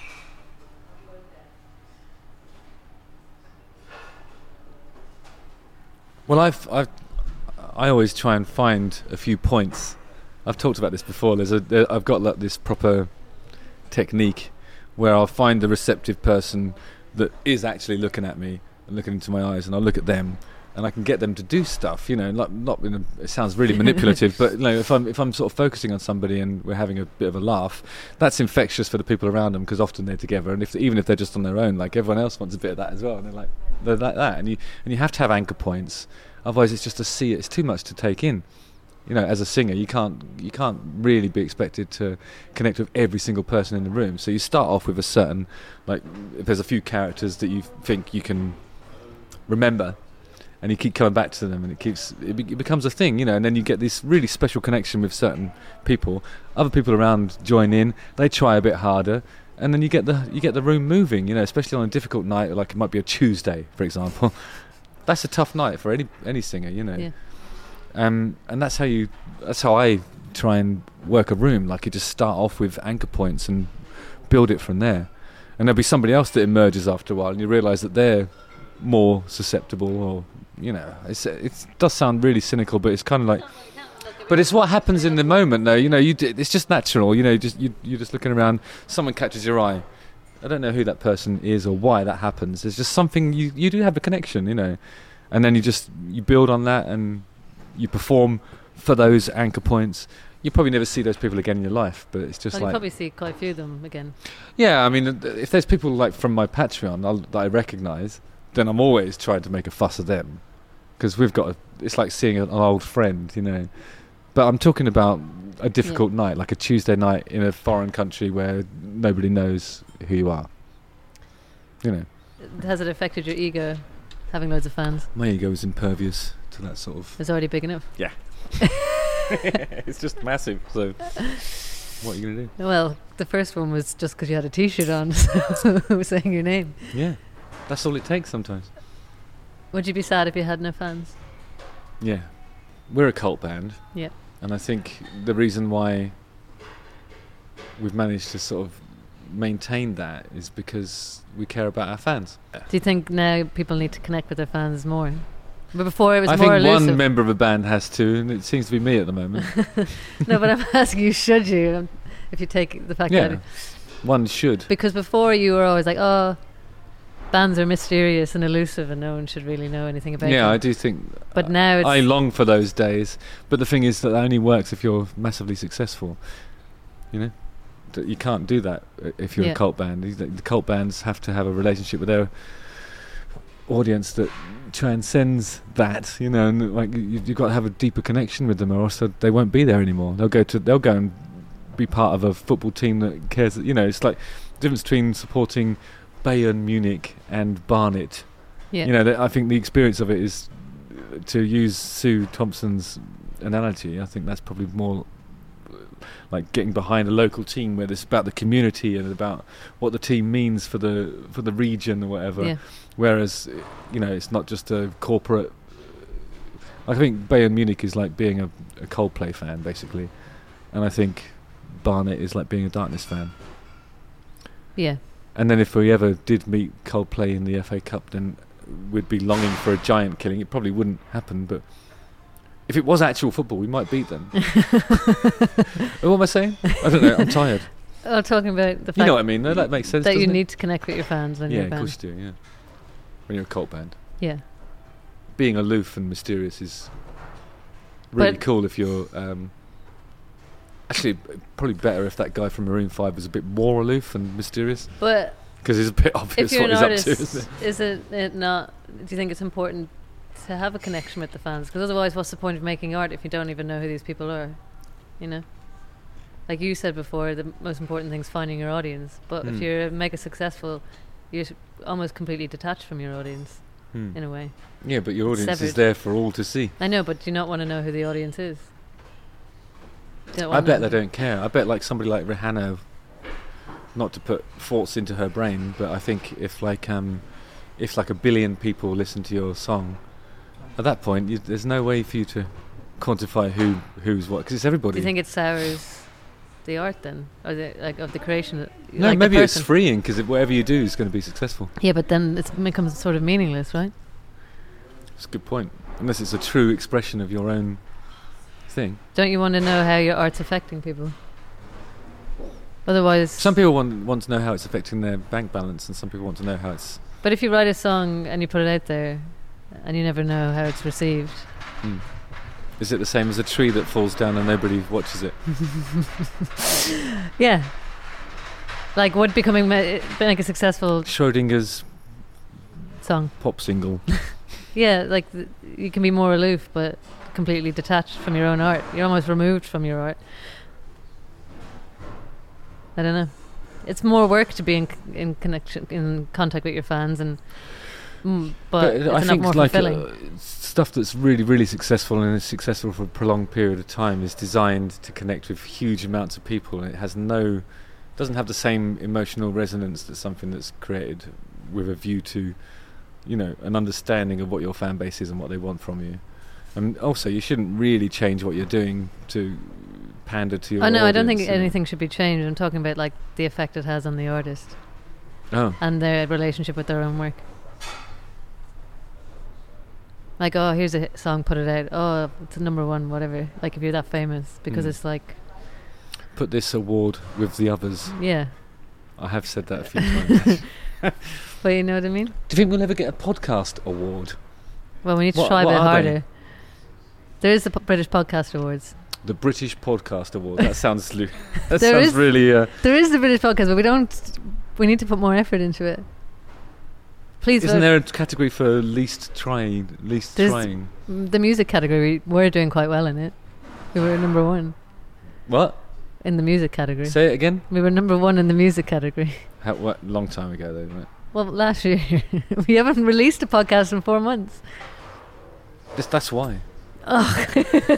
Well, I've I've I always try and find a few points. I've talked about this before. There's a there, I've got like this proper technique where I'll find the receptive person that is actually looking at me and looking into my eyes, and I'll look at them, and I can get them to do stuff, you know, like not in a, it sounds really manipulative, but you know, if I'm if I'm sort of focusing on somebody and we're having a bit of a laugh, that's infectious for the people around them, because often they're together, and if even if they're just on their own, like everyone else wants a bit of that as well, and they're like they're like that, and you and you have to have anchor points, otherwise it's just a sea, it's too much to take in. You know, as a singer, you can't you can't really be expected to connect with every single person in the room. So you start off with a certain, like, if there's a few characters that you think you can remember, and you keep coming back to them, and it keeps it, be, it becomes a thing, you know. And then you get this really special connection with certain people. Other people around join in. They try a bit harder, and then you get the you get the room moving. You know, especially on a difficult night, like it might be a Tuesday, for example. That's a tough night for any any singer, you know. Yeah. Um, and that's how you. That's how I try and work a room. Like, you just start off with anchor points and build it from there. And there'll be somebody else that emerges after a while, and you realise that they're more susceptible, or you know, it's, it does sound really cynical, but it's kind of like. But it's what happens in the moment, though. You know, you d- it's just natural. You know, just you you're just looking around. Someone catches your eye. I don't know who that person is or why that happens. There's just something you you do have a connection, you know, and then you just you build on that and. You perform for those anchor points. You probably never see those people again in your life, but it's just well, like... you probably see quite a few of them again. Yeah, I mean, if there's people like from my Patreon I'll, that I recognise, then I'm always trying to make a fuss of them, because we've got... A, it's like seeing an old friend, you know. But I'm talking about a difficult yeah. night, like a Tuesday night in a foreign country where nobody knows who you are. You know. Has it affected your ego, having loads of fans? My ego is impervious to that sort of... It's already big enough? Yeah. It's just massive, so what are you going to do? Well, the first one was just because you had a T-shirt on, so I was saying your name. Yeah, that's all it takes sometimes. Would you be sad if you had no fans? Yeah. We're a cult band. Yeah. And I think the reason why we've managed to sort of maintain that is because we care about our fans. Do you think now people need to connect with their fans more? But before it was I more think elusive. one member of a band has to, and it seems to be me at the moment. No, but I'm asking you, should you? Um, if you take the fact yeah, that... one should. Because before you were always like, oh, bands are mysterious and elusive and no one should really know anything about yeah, them. I do think... But now it's... I long for those days. But the thing is that, that only works if you're massively successful. You know? D- you can't do that if you're yeah. a cult band. The, the cult bands have to have a relationship with their audience that transcends that, you know, and like you, you've got to have a deeper connection with them, or else they won't be there anymore. They'll go to, they'll go and be part of a football team that cares. You know, it's like the difference between supporting Bayern Munich and Barnet. Yeah. You know, th- I think the experience of it is, to use Sue Thompson's analogy, I think that's probably more like getting behind a local team where it's about the community and about what the team means for the for the region or whatever. Yeah. Whereas, you know, it's not just a corporate... I think Bayern Munich is like being a, a Coldplay fan, basically. And I think Barnet is like being a Darkness fan. Yeah. And then if we ever did meet Coldplay in the F A Cup, then we'd be longing for a giant killing. It probably wouldn't happen, but if it was actual football, we might beat them. What am I saying? I don't know, I'm tired. Oh, talking about the fact... You know what I mean? No, that makes sense, that you doesn't it? need to connect with your fans when Yeah, you're a of band. course you do, yeah. When you're a cult band. Yeah. Being aloof and mysterious is really But cool if you're... Um, actually, probably better if that guy from Maroon five was a bit more aloof and mysterious. But... Because it's a bit obvious if you're what an he's artist, up to, isn't it? is it, it not... Do you think it's important to have a connection with the fans? Because otherwise, what's the point of making art if you don't even know who these people are? You know? Like you said before, the most important thing is finding your audience. But Mm. if you're mega successful, you're s- almost completely detached from your audience, Hmm. in a way. Yeah, but your audience is Severed. there for all to see. I know, but do you not want to know who the audience is? Do you not I wanna bet know? they don't care. I bet like somebody like Rihanna, not to put thoughts into her brain, but I think if like um, if like a billion people listen to your song, at that point you, there's no way for you to quantify who who's what, because it's everybody. Do you think it sours the art then, or the, like of the creation? That, No, like the maybe it's person? freeing, because whatever you do is going to be successful. Yeah, but then it becomes sort of meaningless, right? It's a good point. Unless it's a true expression of your own thing. Don't you want to know how your art's affecting people? Otherwise, Some people want want to know how it's affecting their bank balance, and some people want to know how it's. but if you write a song and you put it out there, and you never know how it's received, Mm. Is it the same as a tree that falls down and nobody watches it? yeah. Like would becoming me- like a successful Schrodinger's song. pop single. Yeah, like th- you can be more aloof, but completely detached from your own art. You're almost removed from your art. I don't know. It's more work to be in c- in connection, in contact with your fans, and mm, but, it's I a lot think more like fulfilling. uh, stuff that's really, really successful and is successful for a prolonged period of time is designed to connect with huge amounts of people, and it has no, doesn't have the same emotional resonance that something that's created with a view to, you know, an understanding of what your fan base is and what they want from you. And also, you shouldn't really change what you're doing to pander to your Oh no, I don't audience, think you know. anything should be changed. I'm talking about like the effect it has on the artist Oh, and their relationship with their own work. Like, oh, here's a hit song, put it out. Oh, it's a number one, whatever. Like if you're that famous, because Mm. it's like, put this award with the others. yeah. I have said that a few times. But you know what I mean? Do you think we'll ever get a podcast award? Well, we need to What- try a what bit are they? harder. There is the P- British Podcast Awards. The British Podcast Award. That sounds lu- that There sounds is- really. Uh, There is the British Podcast, but we don't. We need to put more effort into it. Please isn't vote. there a category for least trying? Least There's- trying. Mm, the music category, we're doing quite well in it. We were number one What? in the music category. Say it again. We were number one in the music category. How, what? Long time ago, though, isn't it? Well, last year. We haven't released a podcast in four months. This, that's why. Oh.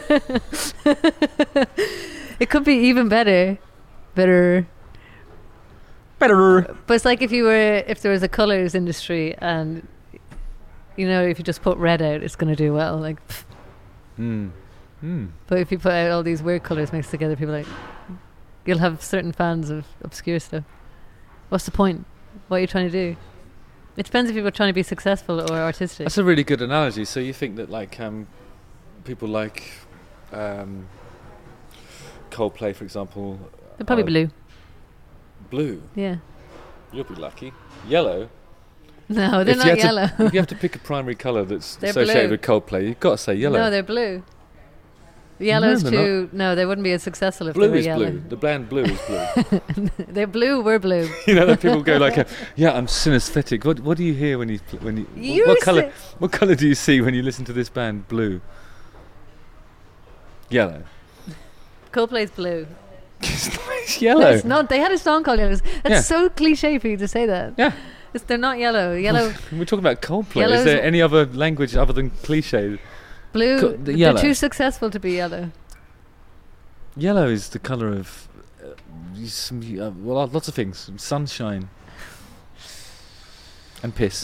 It could be even better. Better. Better. But it's like if you were, if there was a colours industry and, you know, if you just put red out, it's going to do well. Like, pff. Hmm. Hmm. But if you put out all these weird colours mixed together, people are like, you'll have certain fans of obscure stuff. What's the point? What are you trying to do? It depends if people are trying to be successful or artistic. That's a really good analogy. So you think that like um, people like um, Coldplay, for example. They're probably are blue. Blue. Yeah. You'll be lucky. Yellow. No, they're If you not had to- yellow. If you have to pick a primary colour that's They're associated blue. with Coldplay, you've got to say yellow. No, they're blue. Yellow's No, they're too. No, they wouldn't be as successful if blue they were is yellow. blue. The band blue is blue. They're blue. We're blue. You know, that people go like, uh, "Yeah, I'm synesthetic." What What do you hear when you pl- when you? You're what colour? sy- What colour do you see when you listen to this band? Blue. Yellow. Coldplay's blue. It's yellow. No, it's not. They had a song called Yellow. That's Yeah. so cliche for you to say that. Yeah. It's, they're not yellow. Yellow, We're talking about Coldplay. Yellow's Is there w- any other language other than cliche? blue. Co- the they're yellow. too successful to be yellow. Yellow is the colour of uh, some, uh, well, lots of things. Sunshine and piss.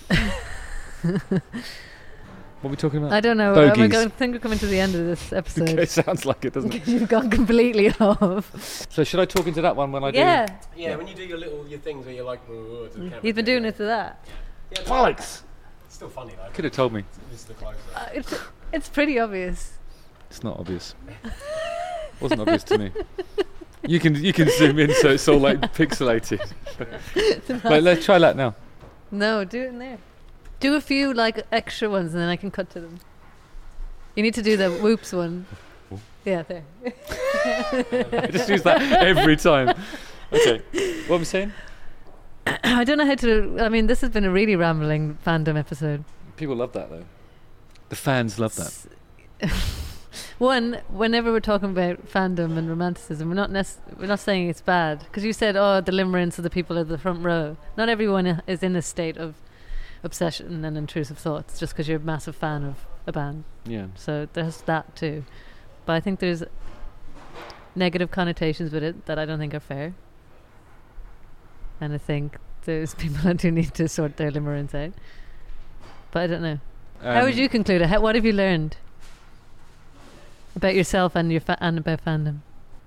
What are we talking about? I don't know. Bogies. I'm going, I think we're coming to the end of this episode. Okay, sounds like it, doesn't it? You've gone completely off. So should I talk into that one when I do? Yeah, Yeah, when you do your little your things where you're like, "Whoa," to the camera. you've been doing it to that. Yeah, it's Bollocks! it's still funny though. Could have told me. This is the close up. Uh, it's it's pretty obvious. It's not obvious. Wasn't obvious to me. You can you can zoom in so it's all like pixelated. Right, let's try that now. No, do it in there. Do a few like extra ones, and then I can cut to them. You need to do the whoops one. Yeah, there. I just use that every time. Okay, what am I saying? I don't know how to. I mean, this has been a really rambling fandom episode. People love that though. The fans love that. One, whenever we're talking about fandom and romanticism, we're not nec- we're not saying it's bad, because you said, "Oh, the limerence of the people at the front row." Not everyone i- is in a state of obsession and intrusive thoughts just because you're a massive fan of a band. Yeah. So there's that too. But I think there's negative connotations with it that I don't think are fair. And I think there's people that do need to sort their limerence out. But I don't know. How would Um, you conclude it? How, what have you learned about yourself and your fa- and about fandom?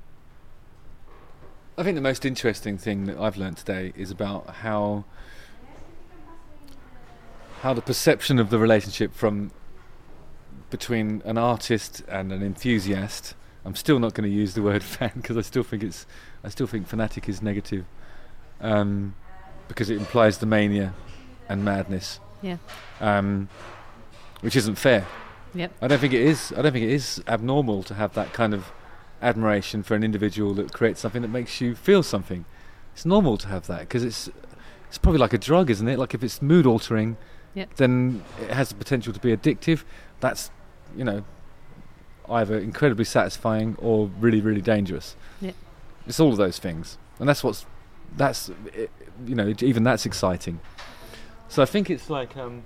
I think the most interesting thing that I've learned today is about how how the perception of the relationship from between an artist and an enthusiast I'm still not going to use the word fan because I still think it's, I still think fanatic is negative, um, because it implies the mania and madness. Yeah. Um, which isn't fair. Yep. I don't think it is. I don't think it is abnormal to have that kind of admiration for an individual that creates something that makes you feel something. It's normal to have that because it's it's probably like a drug, isn't it? Like if it's mood altering, yep. then it has the potential to be addictive. That's, you know, either incredibly satisfying or really, really dangerous. Yep. It's all of those things, and that's what's that's it, you know, even that's exciting. So I think it's like um,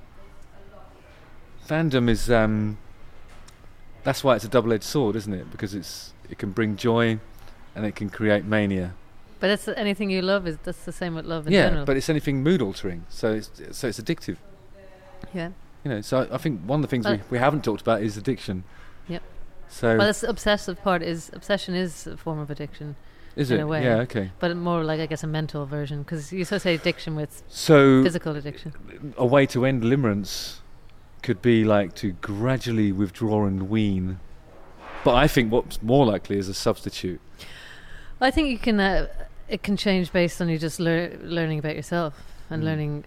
fandom is um, that's why it's a double-edged sword, isn't it? Because it's it can bring joy, and it can create mania. But that's anything you love is that's the same with love in yeah, general. but it's anything mood-altering, so it's so it's addictive. Yeah. You know, so I, I think one of the things Uh, we, we haven't talked about is addiction. Yep. So Well, this obsessive part is obsession is a form of addiction. is in it? a way. Yeah. Okay. But more like, I guess, a mental version, because you associate addiction with So physical addiction. a way to end limerence could be like to gradually withdraw and wean. But I think what's more likely is a substitute. I think you can. Uh, it can change based on you just lear- learning about yourself and Mm. learning,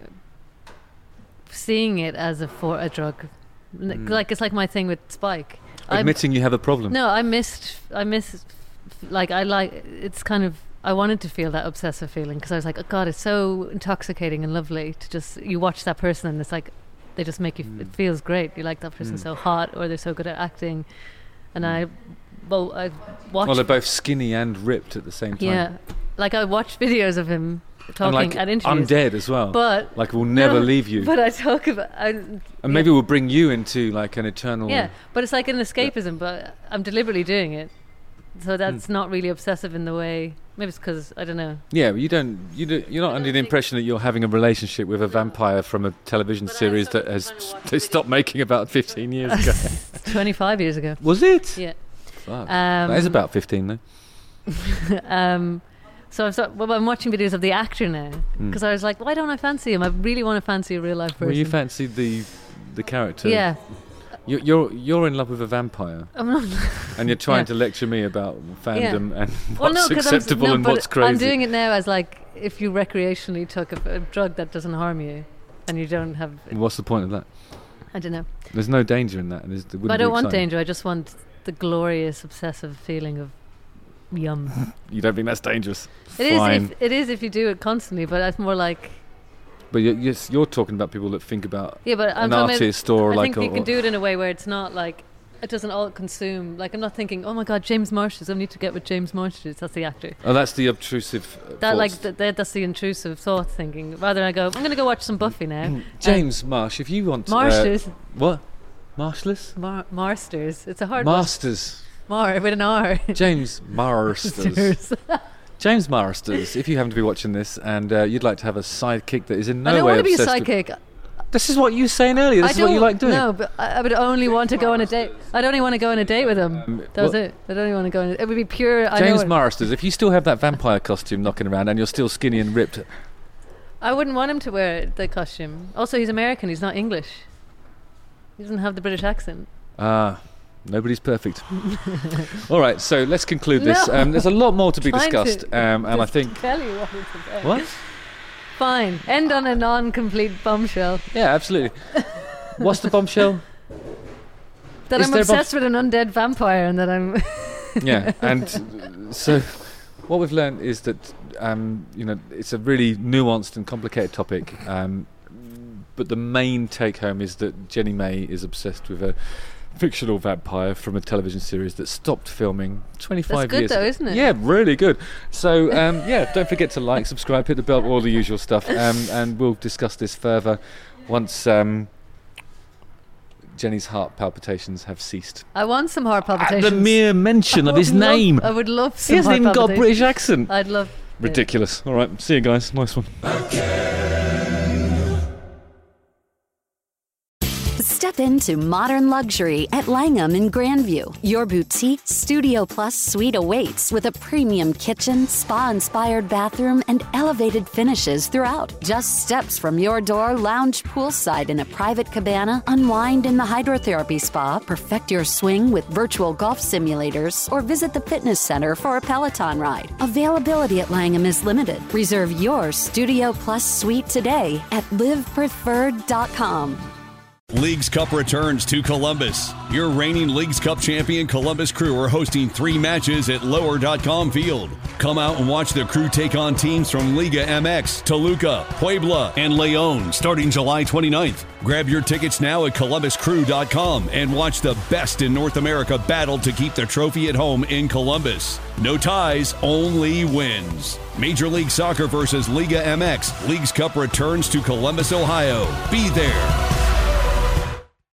seeing it as a for a drug. N- Mm. Like it's like my thing with Spike. I'm- Admitting you have a problem. No, I missed. I missed. Like I like. It's kind of. I wanted to feel that obsessive feeling because I was like, oh God, it's so intoxicating and lovely to just you watch that person and it's like they just make you. F- Mm. It feels great. You like that person Mm. so hot, or they're so good at acting, and Mm. I. Well, I watched. Well, they're both skinny and ripped at the same time. Yeah, like I watch videos of him And talking like at interviews. undead as well. But like we'll never no, leave you. But I talk about. I, And maybe yeah, we'll bring you into like an eternal. yeah, but it's like an escapism. But I'm deliberately doing it, so that's Hmm. not really obsessive in the way. Maybe it's because I don't know. Yeah, but you don't. You do, you're not under the impression that you're having a relationship with a vampire from a television series that has they stopped making about fifteen years ago. twenty-five years ago. Was it? Yeah. Fuck. Um, that is about fifteen though. um, so I'm, so, well, I'm watching videos of the actor now Mm. because I was like, why don't I fancy him? I really want to fancy a real life person. Well, you fancied the the character. Yeah. You, you're you're in love with a vampire, I'm not. and you're trying Yeah. to lecture me about fandom and Well, what's no, 'cause I'm s- acceptable no, and but what's crazy. I'm doing it now as like if you recreationally took a, a drug that doesn't harm you, and you don't have. What's the point of that? I don't know. There's no danger in that. And there's- it But wouldn't I be don't want exciting. danger. I just want the glorious obsessive feeling of yum. You don't think that's dangerous? It is. Fine. If, it is if you do it constantly, but it's more like But you're, you're, you're talking about people that think about yeah. But I'm an talking artist about, or I like think a, you can or- do it in a way where it's not like it doesn't all consume. Like I'm not thinking, oh my God, James Marsters. I need to get with James Marsters. That's the actor. Oh, that's the obtrusive. Uh, That like thoughts. th- th- that's the intrusive thought thinking. Rather, I go, I'm going to go watch some Buffy now. James Marsh, if you want. Marsters, Uh, what? Marshless? Mar- Marsters. It's a hard one. Masters. Mar with an R. James Marsters. James Marsters, if you happen to be watching this and uh, you'd like to have a sidekick that is in no I don't way want to be a obsessed with- sidekick. This is what you were saying earlier. This I is what you don't- like doing. No, but I, I would only want to go on a date. I'd only want to go on a date with him. Um, That was well, it. I'd only want to go on. A, it would be pure. I know James it- Marsters, if you still have that vampire costume knocking around and you're still skinny and ripped, I wouldn't want him to wear the costume. Also, he's American. He's not English. He doesn't have the British accent. ah, nobody's perfect. All right, so let's conclude this. No. Um, there's a lot more to be Trying to discussed, um, and I Just think tell you what it's about. what? Fine. End on a non-complete bombshell. Yeah, absolutely. What's the bombshell? That Is I'm there a bomb- obsessed with an undead vampire, and that I'm. Yeah, and uh, so what we've learned is that um, you know it's a really nuanced and complicated topic, um, but the main take home is that Jenny May is obsessed with a fictional vampire from a television series that stopped filming twenty-five That's good years though, ago. isn't it? Yeah, really good. So um, yeah, don't forget to like, subscribe, hit the bell, all the usual stuff, um, and we'll discuss this further once um, Jenny's heart palpitations have ceased. I want some heart At palpitations. the mere mention I of his would love- name. I would love some He hasn't heart even got a palpitations. British accent. I'd love. Ridiculous. All right, see you guys. Nice one. Step Step into modern luxury at Langham in Grandview. Your boutique Studio Plus suite awaits with a premium kitchen, spa-inspired bathroom, and elevated finishes throughout. Just steps from your door, lounge poolside in a private cabana, unwind in the hydrotherapy spa, perfect your swing with virtual golf simulators, or visit the fitness center for a Peloton ride. Availability at Langham is limited. Reserve your Studio Plus suite today at live preferred dot com. Leagues Cup returns to Columbus. Your reigning Leagues Cup champion Columbus Crew are hosting three matches at lower dot com field. Come out and watch the Crew take on teams from Liga M X, Toluca, Puebla, and León starting July twenty-ninth. Grab your tickets now at columbus crew dot com and watch the best in North America battle to keep the trophy at home in Columbus. No ties, only wins. Major League Soccer versus Liga M X. Leagues Cup returns to Columbus, Ohio. Be there.